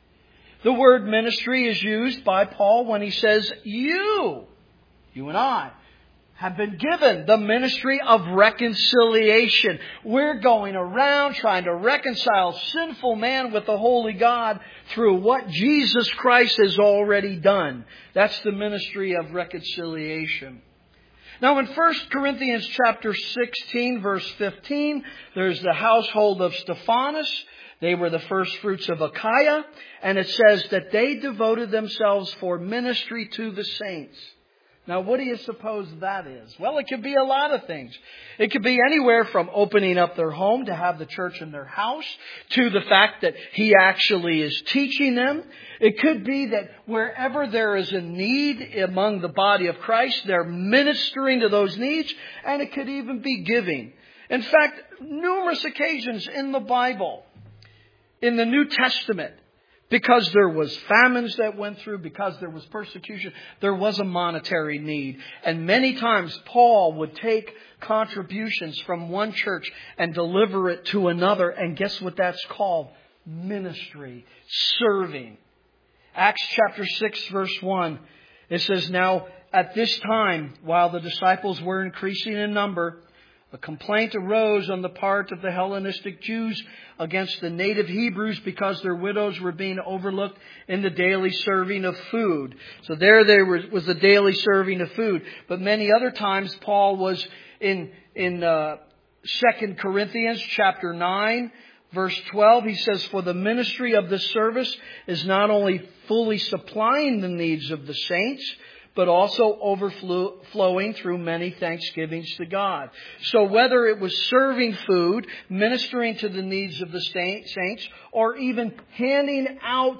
The word ministry is used by Paul when he says, you, you and I, have been given the ministry of reconciliation. We're going around trying to reconcile sinful man with the holy God through what Jesus Christ has already done. That's the ministry of reconciliation. Now in First Corinthians chapter sixteen, verse fifteen, there's the household of Stephanas. They were the first fruits of Achaia. And it says that they devoted themselves for ministry to the saints. Now, what do you suppose that is? Well, it could be a lot of things. It could be anywhere from opening up their home to have the church in their house, to the fact that he actually is teaching them. It could be that wherever there is a need among the body of Christ, they're ministering to those needs. And it could even be giving. In fact, numerous occasions in the Bible, in the New Testament, because there was famines that went through, because there was persecution, there was a monetary need. And many times Paul would take contributions from one church and deliver it to another. And guess what that's called? Ministry. Serving. Acts chapter six verse one. It says, now at this time, while the disciples were increasing in number, a complaint arose on the part of the Hellenistic Jews against the native Hebrews because their widows were being overlooked in the daily serving of food. So there there was the daily serving of food. But many other times Paul was in in uh, Second Corinthians chapter nine, verse twelve. He says, for the ministry of the service is not only fully supplying the needs of the saints, but also overflowing through many thanksgivings to God. So whether it was serving food, ministering to the needs of the saints, or even handing out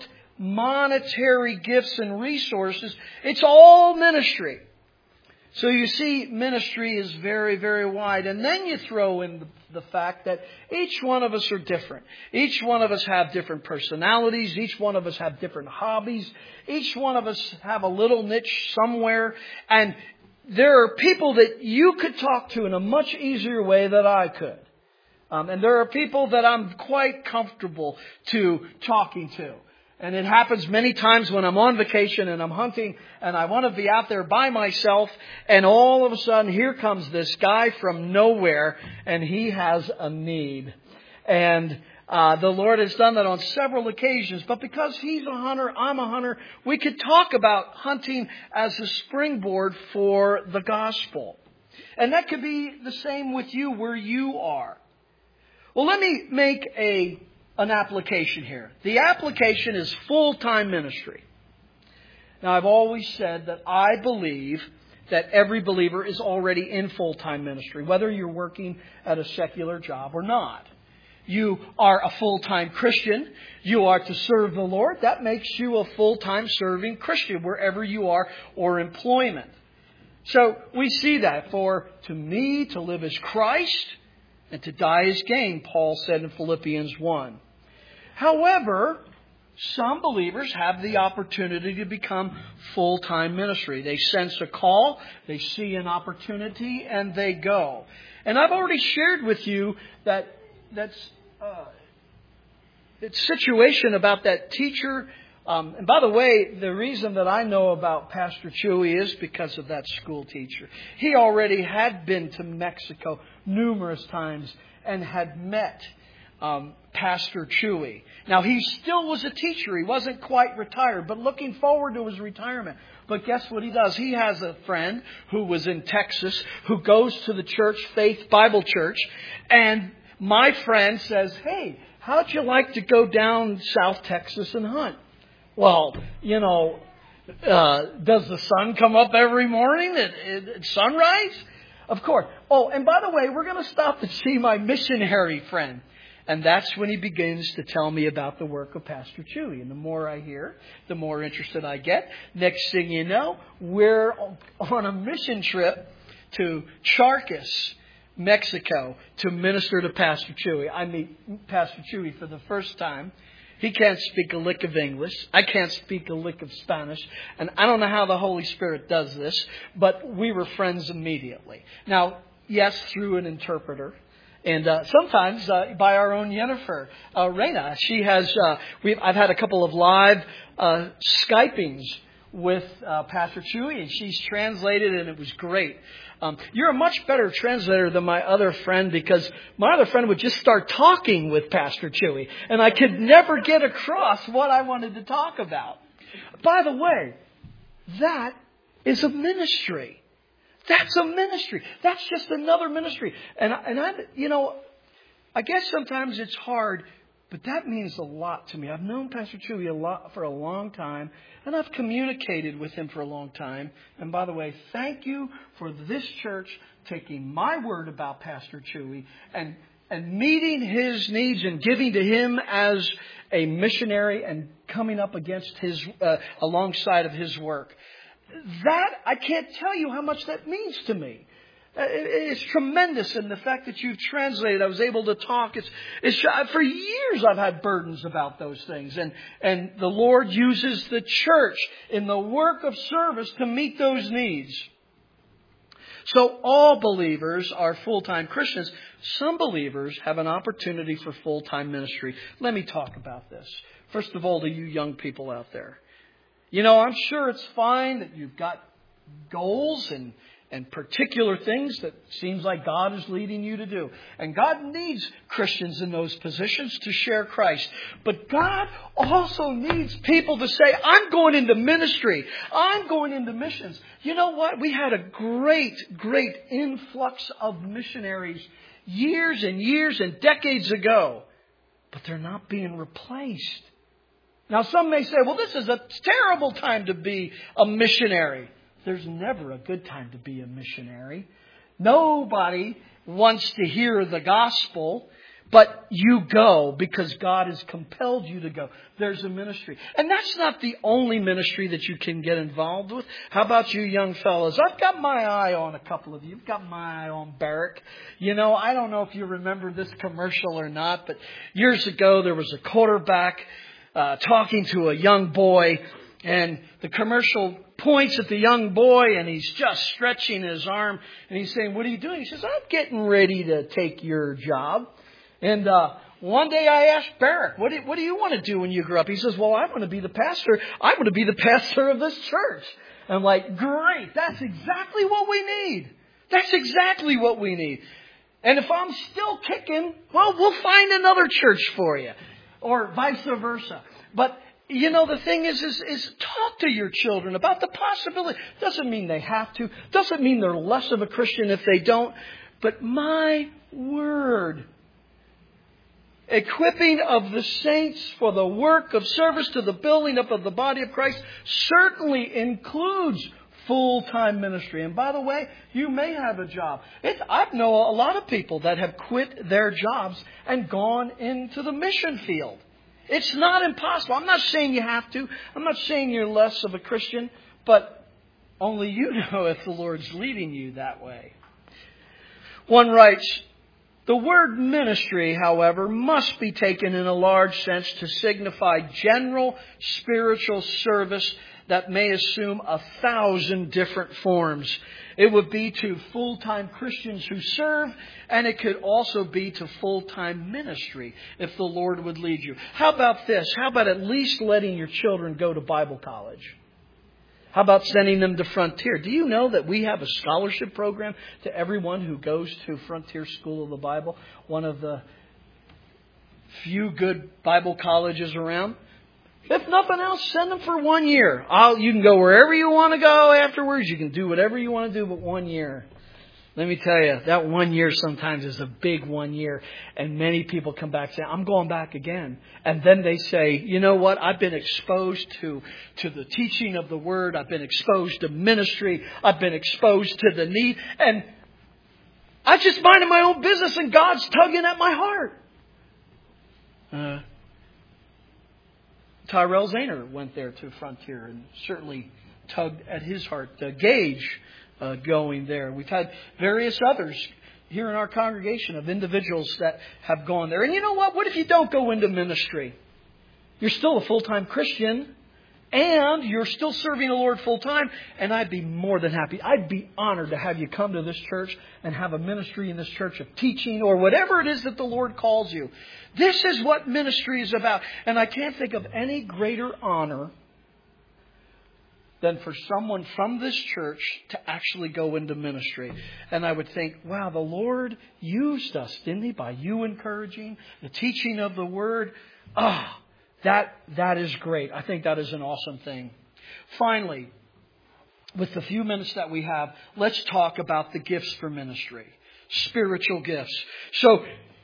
monetary gifts and resources, it's all ministry. So you see, ministry is very, very wide. And then you throw in the, the fact that each one of us are different. Each one of us have different personalities. Each one of us have different hobbies. Each one of us have a little niche somewhere. And there are people that you could talk to in a much easier way than I could. Um, and there are people that I'm quite comfortable to talking to. And it happens many times when I'm on vacation and I'm hunting and I want to be out there by myself. And all of a sudden, here comes this guy from nowhere and he has a need. And uh, the Lord has done that on several occasions. But because he's a hunter, I'm a hunter, we could talk about hunting as a springboard for the gospel. And that could be the same with you where you are. Well, let me make a... an application here. The application is full-time ministry. Now, I've always said that I believe that every believer is already in full-time ministry, whether you're working at a secular job or not. You are a full-time Christian. You are to serve the Lord. That makes you a full-time serving Christian, wherever you are, or employment. So we see that. For to me, to live is Christ, and to die is gain, Paul said in Philippians one. However, some believers have the opportunity to become full-time ministry. They sense a call, they see an opportunity, and they go. And I've already shared with you that that's uh, that situation about that teacher. Um, and by the way, the reason that I know about Pastor Chewy is because of that school teacher. He already had been to Mexico numerous times and had met Um, Pastor Chewy. Now, he still was a teacher. He wasn't quite retired, but looking forward to his retirement. But guess what he does? He has a friend who was in Texas who goes to the church, Faith Bible Church. And my friend says, hey, how'd you like to go down South Texas and hunt? Well, you know, uh, does the sun come up every morning at, at, at sunrise? Of course. Oh, and by the way, we're going to stop to see my missionary friend. And that's when he begins to tell me about the work of Pastor Chewy. And the more I hear, the more interested I get. Next thing you know, we're on a mission trip to Charcas, Mexico, to minister to Pastor Chewy. I meet Pastor Chewy for the first time. He can't speak a lick of English. I can't speak a lick of Spanish. And I don't know how the Holy Spirit does this, but we were friends immediately. Now, yes, through an interpreter. And uh, sometimes uh, by our own Jennifer uh, Reyna. She has, uh, we've, I've had a couple of live uh, Skypings with uh, Pastor Chewy, and she's translated, and it was great. Um, you're a much better translator than my other friend, because my other friend would just start talking with Pastor Chewy, and I could never get across what I wanted to talk about. By the way, that is a ministry. That's a ministry. That's just another ministry. And, and I, you know, I guess sometimes it's hard, but that means a lot to me. I've known Pastor Chewy a lot for a long time, and I've communicated with him for a long time. And by the way, thank you for this church taking my word about Pastor Chewy and, and meeting his needs and giving to him as a missionary and coming up against his, uh, alongside of his work. That, I can't tell you how much that means to me. It's tremendous. And the fact that you've translated, I was able to talk. It's, it's, for years I've had burdens about those things. And, and the Lord uses the church in the work of service to meet those needs. So all believers are full-time Christians. Some believers have an opportunity for full-time ministry. Let me talk about this. First of all, to you young people out there. You know, I'm sure it's fine that you've got goals and, and particular things that seems like God is leading you to do. And God needs Christians in those positions to share Christ. But God also needs people to say, I'm going into ministry. I'm going into missions. You know what? We had a great, great influx of missionaries years and years and decades ago. But they're not being replaced. Now, some may say, well, this is a terrible time to be a missionary. There's never a good time to be a missionary. Nobody wants to hear the gospel, but you go because God has compelled you to go. There's a ministry. And that's not the only ministry that you can get involved with. How about you young fellas? I've got my eye on a couple of you. You've got my eye on Barrick. You know, I don't know if you remember this commercial or not, but years ago there was a quarterback Uh, talking to a young boy, and the commercial points at the young boy, and he's just stretching his arm, and he's saying, what are you doing? He says, I'm getting ready to take your job. And uh, one day I asked Barrick, what do, what do you want to do when you grow up? He says, well, I want to be the pastor. I want to be the pastor of this church. And I'm like, great, that's exactly what we need. That's exactly what we need. And if I'm still kicking, well, we'll find another church for you. Or vice versa. But, you know, the thing is, is, is talk to your children about the possibility. Doesn't mean they have to. Doesn't mean they're less of a Christian if they don't. But my word, equipping of the saints for the work of service to the building up of the body of Christ certainly includes full-time ministry. And by the way, you may have a job. It, I know a lot of people that have quit their jobs and gone into the mission field. It's not impossible. I'm not saying you have to. I'm not saying you're less of a Christian, but only you know if the Lord's leading you that way. One writes, the word ministry, however, must be taken in a large sense to signify general spiritual service that may assume a thousand different forms. It would be to full-time Christians who serve, and it could also be to full-time ministry if the Lord would lead you. How about this? How about at least letting your children go to Bible college? How about sending them to Frontier? Do you know that we have a scholarship program to everyone who goes to Frontier School of the Bible, one of the few good Bible colleges around? If nothing else, send them for one year. I'll, you can go wherever you want to go afterwards. You can do whatever you want to do, but one year. Let me tell you, that one year sometimes is a big one year. And many people come back and say, I'm going back again. And then they say, you know what? I've been exposed to, to the teaching of the Word. I've been exposed to ministry. I've been exposed to the need. And I just minded my own business and God's tugging at my heart. Uh, Tyrell Zahner went there to Frontier and certainly tugged at his heart. Uh, Gage uh, going there. We've had various others here in our congregation of individuals that have gone there. And you know what? What if you don't go into ministry? You're still a full-time Christian and you're still serving the Lord full-time. And I'd be more than happy. I'd be honored to have you come to this church and have a ministry in this church of teaching or whatever it is that the Lord calls you. This is what ministry is about. And I can't think of any greater honor than for someone from this church to actually go into ministry. And I would think, wow, the Lord used us, didn't He? By you encouraging, the teaching of the Word. Ah, oh, that that is great. I think that is an awesome thing. Finally, with the few minutes that we have, let's talk about the gifts for ministry. Spiritual gifts. So,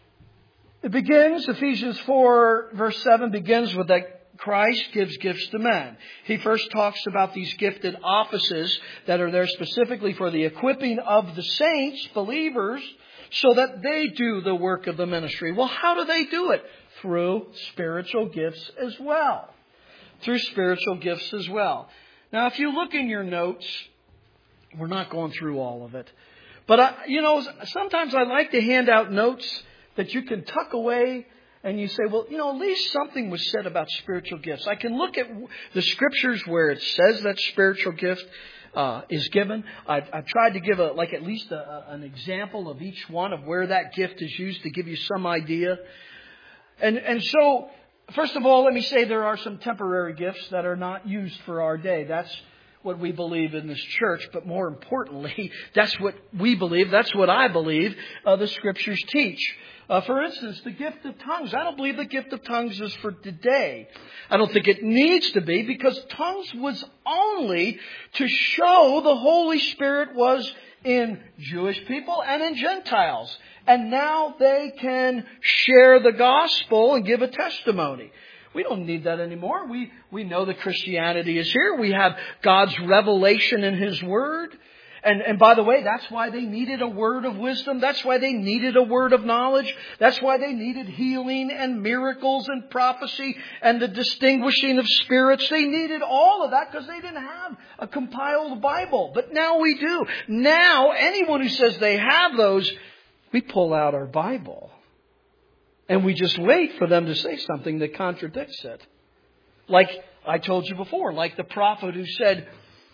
it begins, Ephesians four, verse seven begins with that Christ gives gifts to men. He first talks about these gifted offices that are there specifically for the equipping of the saints, believers, so that they do the work of the ministry. Well, how do they do it? Through spiritual gifts as well. Through spiritual gifts as well. Now, if you look in your notes, we're not going through all of it. But, I, you know, sometimes I like to hand out notes that you can tuck away. And you say, well, you know, at least something was said about spiritual gifts. I can look at the scriptures where it says that spiritual gift uh, is given. I've, I've tried to give a like at least a, a, an example of each one of where that gift is used to give you some idea. And and so, first of all, let me say there are some temporary gifts that are not used for our day. That's what we believe in this church. But more importantly, that's what we believe. That's what I believe uh, the scriptures teach. Uh, for instance, the gift of tongues. I don't believe the gift of tongues is for today. I don't think it needs to be because tongues was only to show the Holy Spirit was in Jewish people and in Gentiles. And now they can share the gospel and give a testimony. We don't need that anymore. We, we know that Christianity is here. We have God's revelation in His Word. And, and by the way, that's why they needed a word of wisdom. That's why they needed a word of knowledge. That's why they needed healing and miracles and prophecy and the distinguishing of spirits. They needed all of that because they didn't have a compiled Bible. But now we do. Now, anyone who says they have those, we pull out our Bible. And we just wait for them to say something that contradicts it. Like I told you before, like the prophet who said,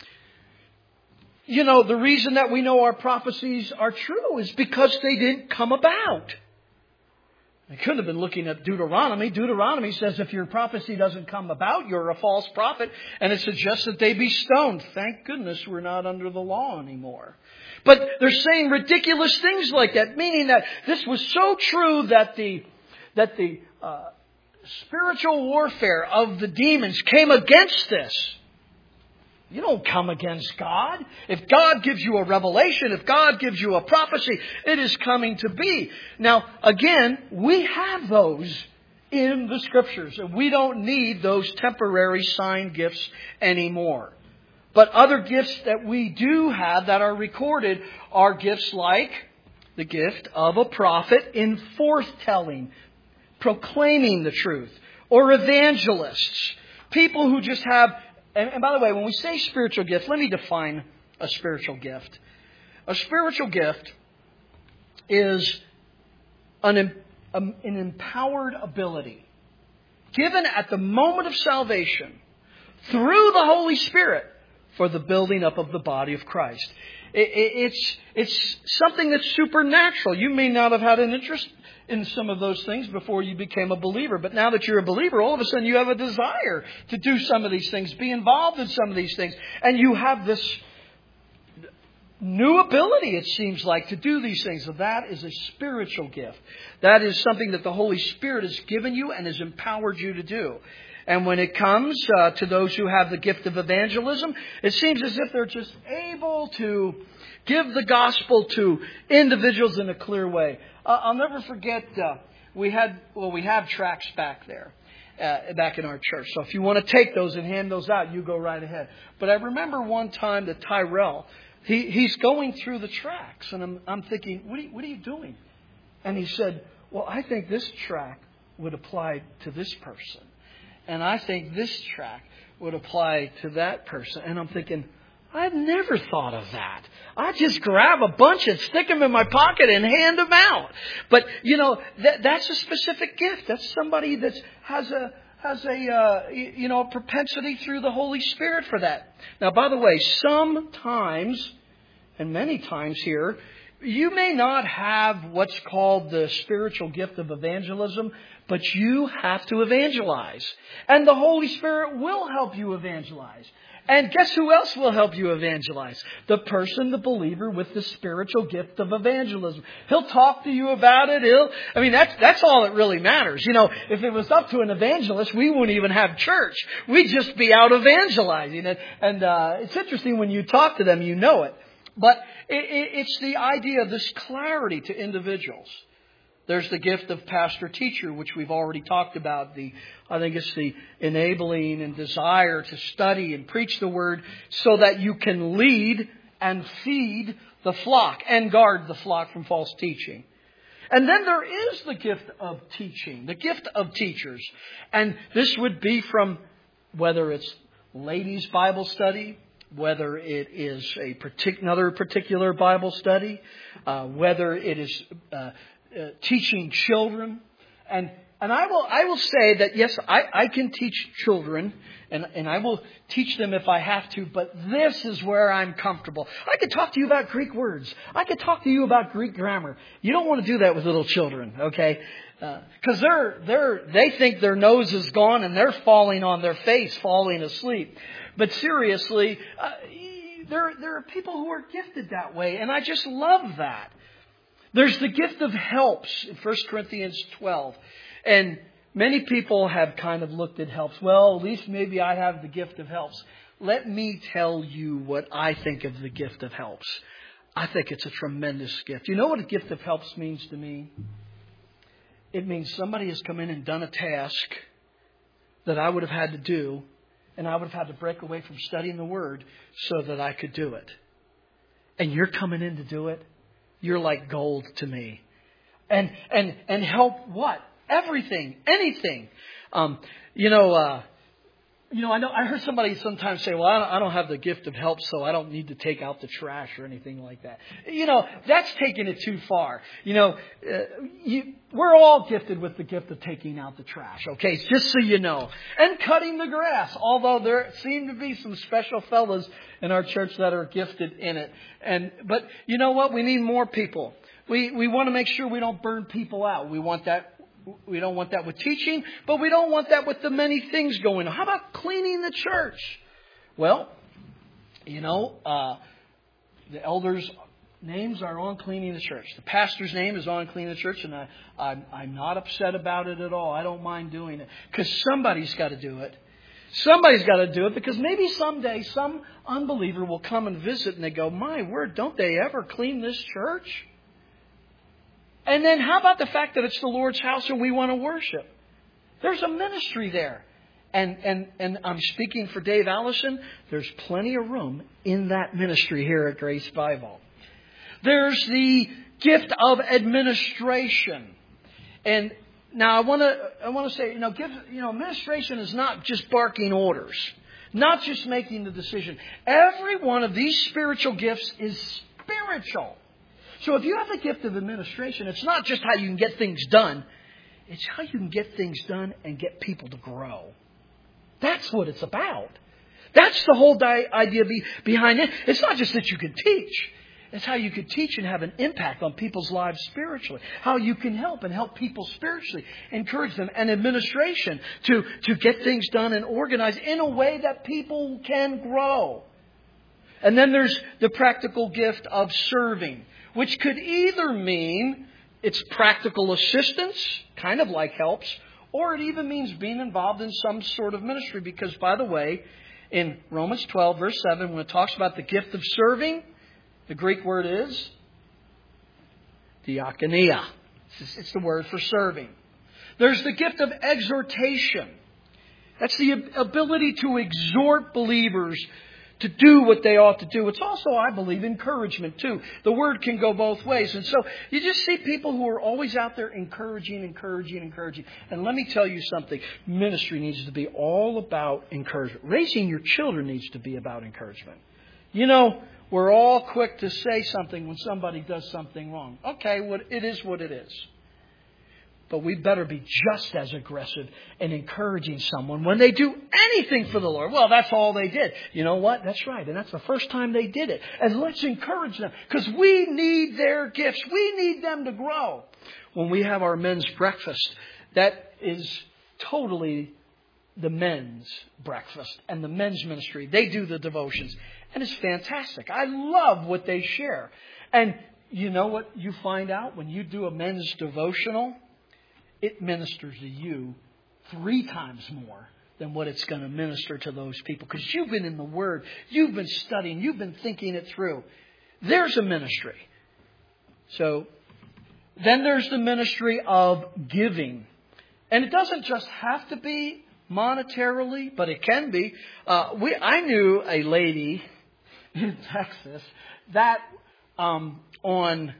you know, the reason that we know our prophecies are true is because they didn't come about. I couldn't have been looking at Deuteronomy. Deuteronomy says if your prophecy doesn't come about, you're a false prophet. And it suggests that they be stoned. Thank goodness we're not under the law anymore. But they're saying ridiculous things like that, meaning that this was so true that the that the uh, spiritual warfare of the demons came against this. You don't come against God. If God gives you a revelation, if God gives you a prophecy, it is coming to be. Now, again, we have those in the Scriptures. And we don't need those temporary sign gifts anymore. But other gifts that we do have that are recorded are gifts like the gift of a prophet in forthtelling, proclaiming the truth, or evangelists. People who just have... And, and by the way, when we say spiritual gift, let me define a spiritual gift. A spiritual gift is an, an empowered ability given at the moment of salvation through the Holy Spirit for the building up of the body of Christ. It, it, it's, it's something that's supernatural. You may not have had an interest in some of those things before you became a believer. But now that you're a believer, all of a sudden you have a desire to do some of these things, be involved in some of these things. And you have this new ability, it seems like, to do these things. So that is a spiritual gift. That is something that the Holy Spirit has given you and has empowered you to do. And when it comes uh, to those who have the gift of evangelism, it seems as if they're just able to give the gospel to individuals in a clear way. Uh, I'll never forget, uh, we had, well, we have tracts back there, uh, back in our church. So if you want to take those and hand those out, you go right ahead. But I remember one time that Tyrell, he, he's going through the tracts, and I'm, I'm thinking, what are, you, what are you doing? And he said, well, I think this tract would apply to this person. And I think this tract would apply to that person. And I'm thinking, I've never thought of that. I just grab a bunch and stick them in my pocket and hand them out. But, you know, that, that's a specific gift. That's somebody that has a has a uh, you know a propensity through the Holy Spirit for that. Now, by the way, sometimes, and many times here, you may not have what's called the spiritual gift of evangelism, but you have to evangelize. And the Holy Spirit will help you evangelize. And guess who else will help you evangelize? The person, the believer with the spiritual gift of evangelism. He'll talk to you about it. He'll, I mean, that's, that's all that really matters. You know, if it was up to an evangelist, we wouldn't even have church. We'd just be out evangelizing. And, and uh, it's interesting when you talk to them, you know it. But it, it, it's the idea of this clarity to individuals. There's the gift of pastor-teacher, which we've already talked about. The I think it's the enabling and desire to study and preach the Word so that you can lead and feed the flock and guard the flock from false teaching. And then there is the gift of teaching, the gift of teachers. And this would be from whether it's ladies' Bible study, whether it is a partic- another particular Bible study, uh, whether it is uh, uh, teaching children. And and I will I will say that, yes, I, I can teach children, and, and I will teach them if I have to, but this is where I'm comfortable. I could talk to you about Greek words. I could talk to you about Greek grammar. You don't want to do that with little children, okay? Because uh, they're they're they think their nose is gone and they're falling on their face, falling asleep. But seriously, uh, there there are people who are gifted that way, and I just love that. There's the gift of helps in First Corinthians twelve, and many people have kind of looked at helps. Well, at least maybe I have the gift of helps. Let me tell you what I think of the gift of helps. I think it's a tremendous gift. You know what a gift of helps means to me? It means somebody has come in and done a task that I would have had to do, and I would have had to break away from studying the Word so that I could do it. And you're coming in to do it. You're like gold to me. And and and help what? Everything. Anything. Um, you know, uh, you know, I know I heard somebody sometimes say, well, I don't, I don't have the gift of help, so I don't need to take out the trash or anything like that. You know, that's taking it too far. You know, uh, you, we're all gifted with the gift of taking out the trash, okay? Just so you know. And cutting the grass, although there seem to be some special fellows in our church that are gifted in it. And but you know what? We need more people. We we want to make sure we don't burn people out. We want that. We don't want that with teaching, but we don't want that with the many things going on. How about cleaning the church? Well, you know, uh, the elders' names are on cleaning the church. The pastor's name is on cleaning the church, and I, I'm, I'm not upset about it at all. I don't mind doing it because somebody's got to do it. Somebody's got to do it because maybe someday some unbeliever will come and visit and they go, my word, don't they ever clean this church? And then how about the fact that it's the Lord's house and we want to worship? There's a ministry there. And and and I'm speaking for Dave Allison. There's plenty of room in that ministry here at Grace Bible. There's the gift of administration. And now I want to I want to say, you know, give, you know, administration is not just barking orders, not just making the decision. Every one of these spiritual gifts is spiritual. So if you have the gift of administration, it's not just how you can get things done. It's how you can get things done and get people to grow. That's what it's about. That's the whole di- idea be- behind it. It's not just that you can teach. It's how you can teach and have an impact on people's lives spiritually. How you can help and help people spiritually. Encourage them. And administration to, to get things done and organize in a way that people can grow. And then there's the practical gift of serving, which could either mean it's practical assistance, kind of like helps, or it even means being involved in some sort of ministry. Because, by the way, in Romans twelve, verse seven, when it talks about the gift of serving, the Greek word is diakonia. It's the word for serving. There's the gift of exhortation. That's the ability to exhort believers to do what they ought to do. It's also, I believe, encouragement too. The word can go both ways. And so you just see people who are always out there encouraging, encouraging, encouraging. And let me tell you something. Ministry needs to be all about encouragement. Raising your children needs to be about encouragement. You know, we're all quick to say something when somebody does something wrong. Okay, what it is what it is. But we better be just as aggressive in encouraging someone when they do anything for the Lord. Well, that's all they did. You know what? That's right. And that's the first time they did it. And let's encourage them because we need their gifts. We need them to grow. When we have our men's breakfast, that is totally the men's breakfast and the men's ministry. They do the devotions. And it's fantastic. I love what they share. And you know what you find out when you do a men's devotional? It ministers to you three times more than what it's going to minister to those people. Because you've been in the Word. You've been studying. You've been thinking it through. There's a ministry. So then there's the ministry of giving. And it doesn't just have to be monetarily, but it can be. Uh, we I knew a lady in Texas that um, on...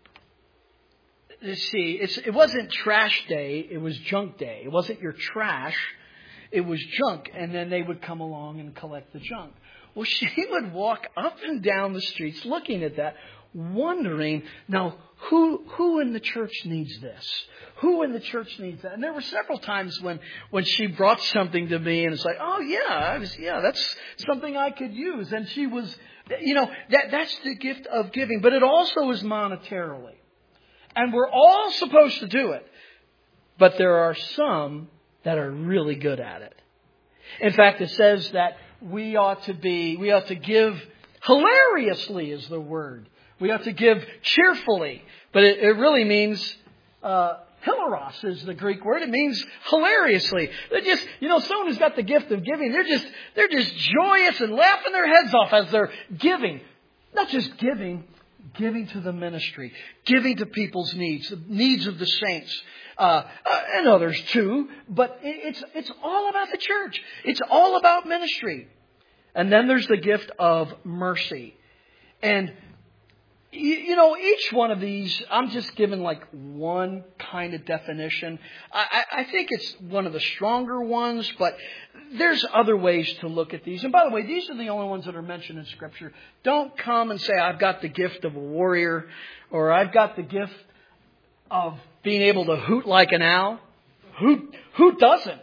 Let's see, it's, it wasn't trash day, it was junk day. It wasn't your trash, it was junk. And then they would come along and collect the junk. Well, she would walk up and down the streets looking at that, wondering, now, who who in the church needs this? Who in the church needs that? And there were several times when, when she brought something to me and it's like, oh, yeah, I was, yeah, that's something I could use. And she was, you know, that that's the gift of giving. But it also is monetarily. And we're all supposed to do it. But there are some that are really good at it. In fact, it says that we ought to be, we ought to give hilariously is the word. We ought to give cheerfully. But it, it really means, uh, hilaros is the Greek word. It means hilariously. They're just, you know, someone who's got the gift of giving, they're just, they're just joyous and laughing their heads off as they're giving. Not just giving. Giving to the ministry, giving to people's needs, the needs of the saints, uh, uh, and others too. But it, it's it's all about the church. It's all about ministry. And then there's the gift of mercy. And, you, you know, each one of these, I'm just giving like one kind of definition. I, I think it's one of the stronger ones, but there's other ways to look at these. And by the way, these are the only ones that are mentioned in Scripture. Don't come and say, I've got the gift of a warrior, or I've got the gift of being able to hoot like an owl. Who, who doesn't?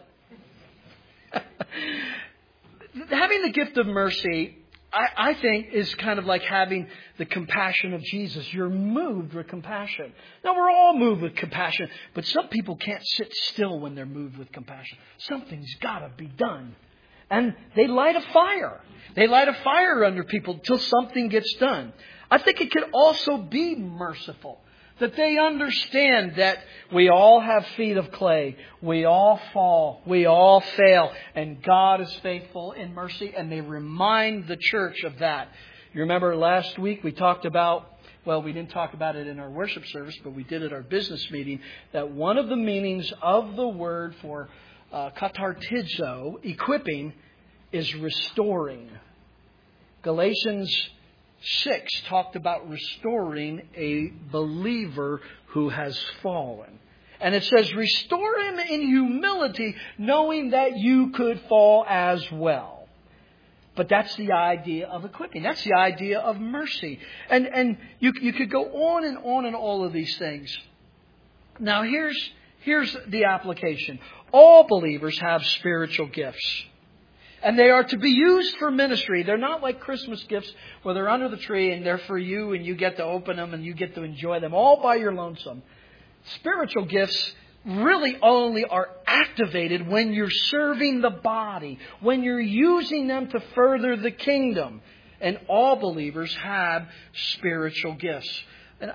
Having the gift of mercy, I, I think, is kind of like having the compassion of Jesus. You're moved with compassion. Now, we're all moved with compassion, but some people can't sit still when they're moved with compassion. Something's got to be done. And they light a fire. They light a fire under people until something gets done. I think it could also be merciful. That they understand that we all have feet of clay. We all fall. We all fail. And God is faithful in mercy. And they remind the church of that. You remember last week we talked about, well, we didn't talk about it in our worship service, but we did at our business meeting, that one of the meanings of the word for uh, katartizo, equipping, is restoring. Galatians six talked about restoring a believer who has fallen. And it says, restore him in humility, knowing that you could fall as well. But that's the idea of equipping. That's the idea of mercy. And and you you could go on and on in all of these things. Now here's here's the application. All believers have spiritual gifts. And they are to be used for ministry. They're not like Christmas gifts where they're under the tree and they're for you and you get to open them and you get to enjoy them all by your lonesome. Spiritual gifts really only are activated when you're serving the body, when you're using them to further the kingdom. And all believers have spiritual gifts. And I,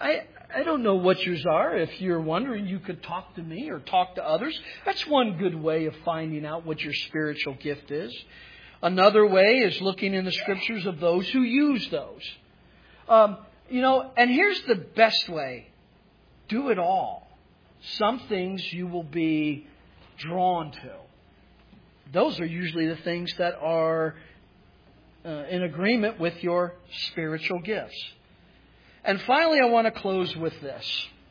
I don't know what yours are. If you're wondering, you could talk to me or talk to others. That's one good way of finding out what your spiritual gift is. Another way is looking in the Scriptures of those who use those. Um, you know, and here's the best way. Do it all. Some things you will be drawn to. Those are usually the things that are uh, in agreement with your spiritual gifts. And finally, I want to close with this.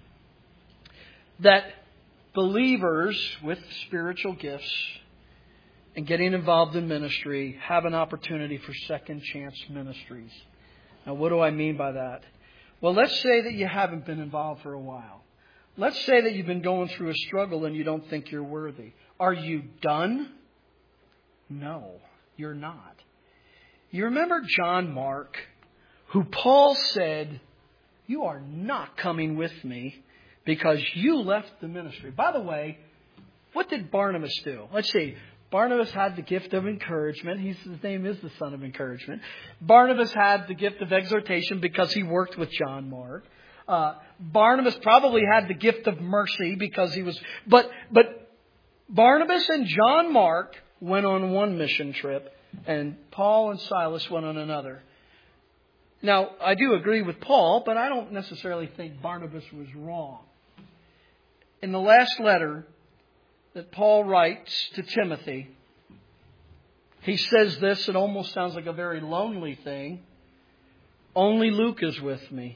That believers with spiritual gifts and getting involved in ministry have an opportunity for second chance ministries. Now, what do I mean by that? Well, let's say that you haven't been involved for a while. Let's say that you've been going through a struggle and you don't think you're worthy. Are you done? No, you're not. You remember John Mark, who Paul said, "You are not coming with me because you left the ministry." By the way, what did Barnabas do? Let's see. Barnabas had the gift of encouragement. He's, his name is the son of encouragement. Barnabas had the gift of exhortation because he worked with John Mark. Uh, Barnabas probably had the gift of mercy because he was... But, but Barnabas and John Mark went on one mission trip, and Paul and Silas went on another. Now, I do agree with Paul, but I don't necessarily think Barnabas was wrong. In the last letter that Paul writes to Timothy, he says this. It almost sounds like a very lonely thing. Only Luke is with me.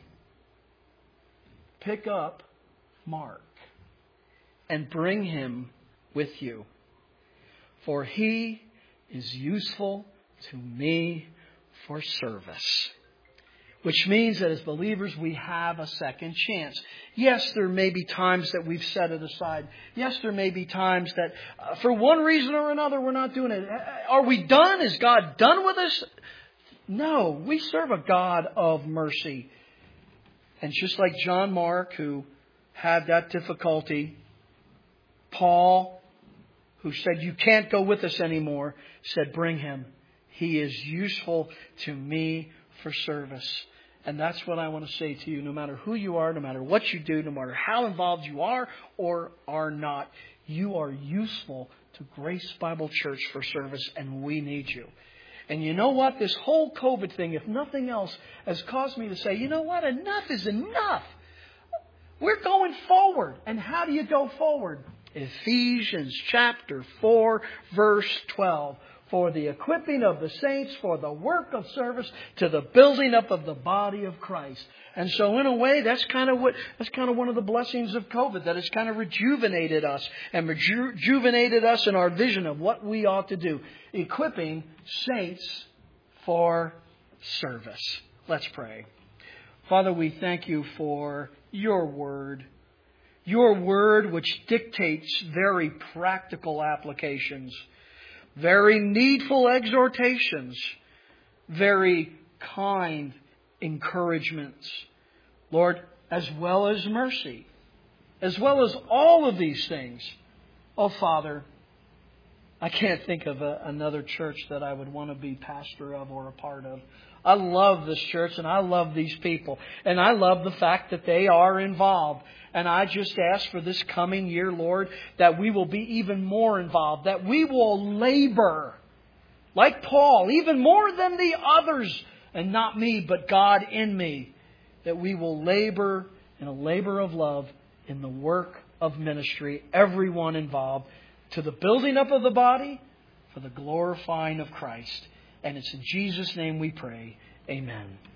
Pick up Mark and bring him with you, for he is useful to me for service. Which means that as believers, we have a second chance. Yes, there may be times that we've set it aside. Yes, there may be times that uh, for one reason or another, we're not doing it. Are we done? Is God done with us? No, we serve a God of mercy. And just like John Mark, who had that difficulty, Paul, who said, "You can't go with us anymore," said, "Bring him. He is useful to me for service." And that's what I want to say to you. No matter who you are, no matter what you do, no matter how involved you are or are not, you are useful to Grace Bible Church for service, and we need you. And you know what? This whole COVID thing, if nothing else, has caused me to say, you know what? Enough is enough. We're going forward. And how do you go forward? Ephesians chapter four, verse twelve. For the equipping of the saints, for the work of service, to the building up of the body of Christ. And so in a way, that's kind of what, that's kind of one of the blessings of COVID, that it's kind of rejuvenated us and reju- rejuvenated us in our vision of what we ought to do. Equipping saints for service. Let's pray. Father, we thank you for your word. Your word which dictates very practical applications. Very needful exhortations, very kind encouragements, Lord, as well as mercy, as well as all of these things. Oh, Father, I can't think of a, another church that I would want to be pastor of or a part of. I love this church and I love these people. And I love the fact that they are involved. And I just ask for this coming year, Lord, that we will be even more involved. That we will labor, like Paul, even more than the others. And not me, but God in me. That we will labor in a labor of love in the work of ministry. Everyone involved. To the building up of the body, for the glorifying of Christ. And it's in Jesus' name we pray. Amen.